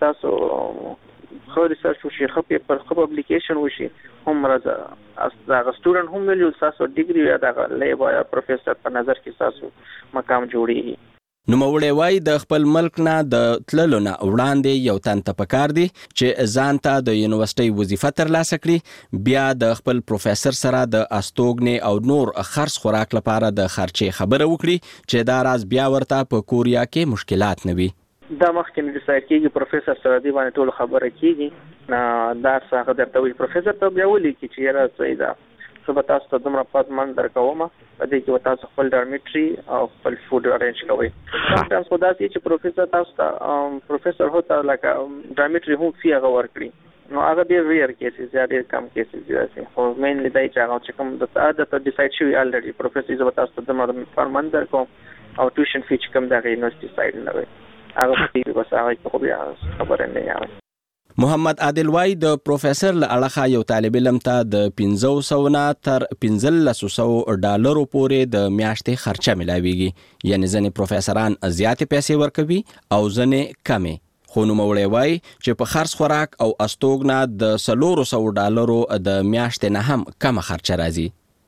تاسو خو ریسرچ وشي خو پیپر خو پبلیکیشن وشي هم راځه اس دا سټوډنټ هم ویلو تاسو ډیګري یا دا لیب یا پروفیسور په نظر کې تاسو مقام جوړي. نو مولوی وای د خپل ملک نه د تللو نه وړاندې یو تن ته پکار دی چې ځان ته د یونیورسيټي وظیفه ترلاسه کړي بیا د خپل پروفیسور سره د استوګنې او نور خرڅ خوراک لپاره د خرچې خبره وکړي چې دا راز بیا ورته په کوریا کې مشکلات نه وي. دا مخکې د سایکیږي پروفیسور سره دی باندې ټول خبره کیږي نه دا څنګه درته وی پروفیسور ته بیا ولي کی چې را صحیح ده څه تاسو ته دومره پات من درکوم په دې کې تاسو خپل ډارمیټري او خپل فود ارینج کوئ. تاسو خو دا چې پروفیسور تاسو ته پروفیسور هوتا لکه ډارمیټري هم فی هغه ورکړي نو هغه ډیر ریئر کیسز یا ډیر کم کیسز دي خو مینلی دای چې هغه چې کوم د عادت ډیسایډ شوی الریډي پروفیسور زه تاسو ته دومره پر من درکوم او ټیوشن فی چې کوم د یونیورسيټي سایډ نه وي هغه په بس هغه خو بیا خبره نه یاوي. محمد عادل وای د پروفیسور له اړخه یو طالب علم ته د پنځه سوه نه تر پنځلس سوه ډالرو پورې د میاشتې خرچه ملاويږي یعنی ځنې پروفیسوران زیاتې پیسې ورکوي او ځنې کمې خو نوموړی وای چې په خرڅ خوراک او استوګنه د څلور سوه ډالرو د میاشتې نه هم کم خرچه راځي.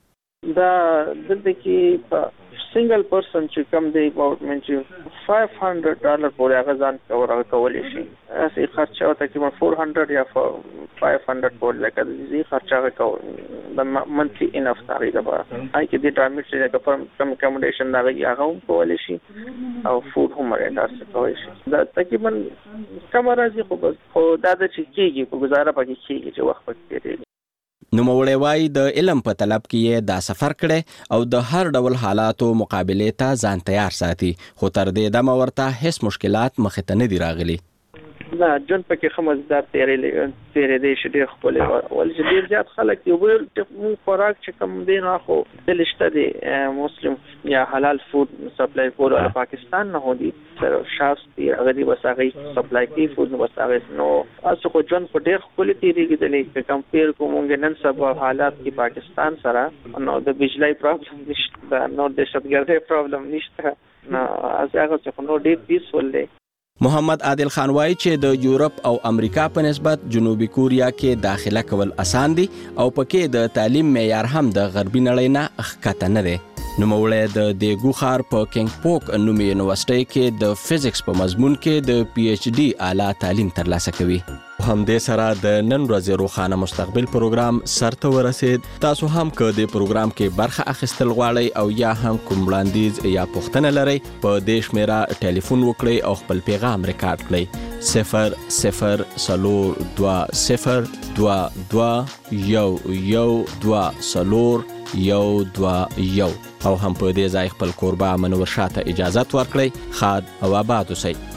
دا دلته کې په سنگل پرسن چې کم دی about منځ five hundred ډالر پورې هغه ځان کور کولای شي اسی خرچه او تقریبا four hundred یا five hundred پورې لکه دې خرچه کوي د منثلي انف تقریبا هاي کې د ډرامټ چې کوم کم اکوموډیشن دا هغه هم کولای شي او فود هم راځي کولای شي دا تقریبا کم راځي خو خو دا د چې کېږي په گزاره پکې کېږي چې وخت پکې دی. نو مولوی وای د علم په طلب کې دا سفر کړي او د هر ډول حالاتو مقابله ته ځان تیار ساتي خو تر دې دمه ورته هیڅ مشکلات مخ ته نه دي راغلي. نه جون پکې خمزدار تیرې تیرې دې شډې خپل ول چې ډیر زیات خلک یو بل خوراک چې کوم دین اخو دلشته دي مسلم یا حلال فود سپلای کول او پاکستان نه هودي سره شاستي هغه دی وساغي سپلای کی فود نو وساغي نو اس خو جون په ډیر خپل تیرې کې دلې کمپیر کومګ نن سبا حالات کې پاکستان سره نو د بجلی پرابلم نشته نو د شتګردي پرابلم نشته نو از هغه څه نو ډیر پیسفل دی. محمد عادل خان وای چې د یورپ او امریکا په نسبت جنوبي کوریا کې داخله کول اسان دي او پکې د تعلیم معیار هم د غربي نړۍ نه ښکته نه دی. نوموړی د دیګو ښار په کینګ پوک نومي یونیورسيټي کې د فزیکس په مضمون کې د پی ایچ ډي اعلی تعلیم ترلاسه کوي. همدې سره د نن ورځې روښانه مستقبل پروګرام سرته ورسید. تاسو هم که د پروګرام کې برخه اخیستل غواړئ او یا هم کوم وړاندیز یا پوښتنه لرئ په دې شمیره ټلیفون وکړئ او خپل پیغام ریکارډ کړئ صفر صفر څلور دوه صفر دوه دوه یو یو دوه څلور یو دوه یو او هم په دې ځای خپل کوربه منور شاته اجازه ورکړئ. خاد او آباد اوسئ.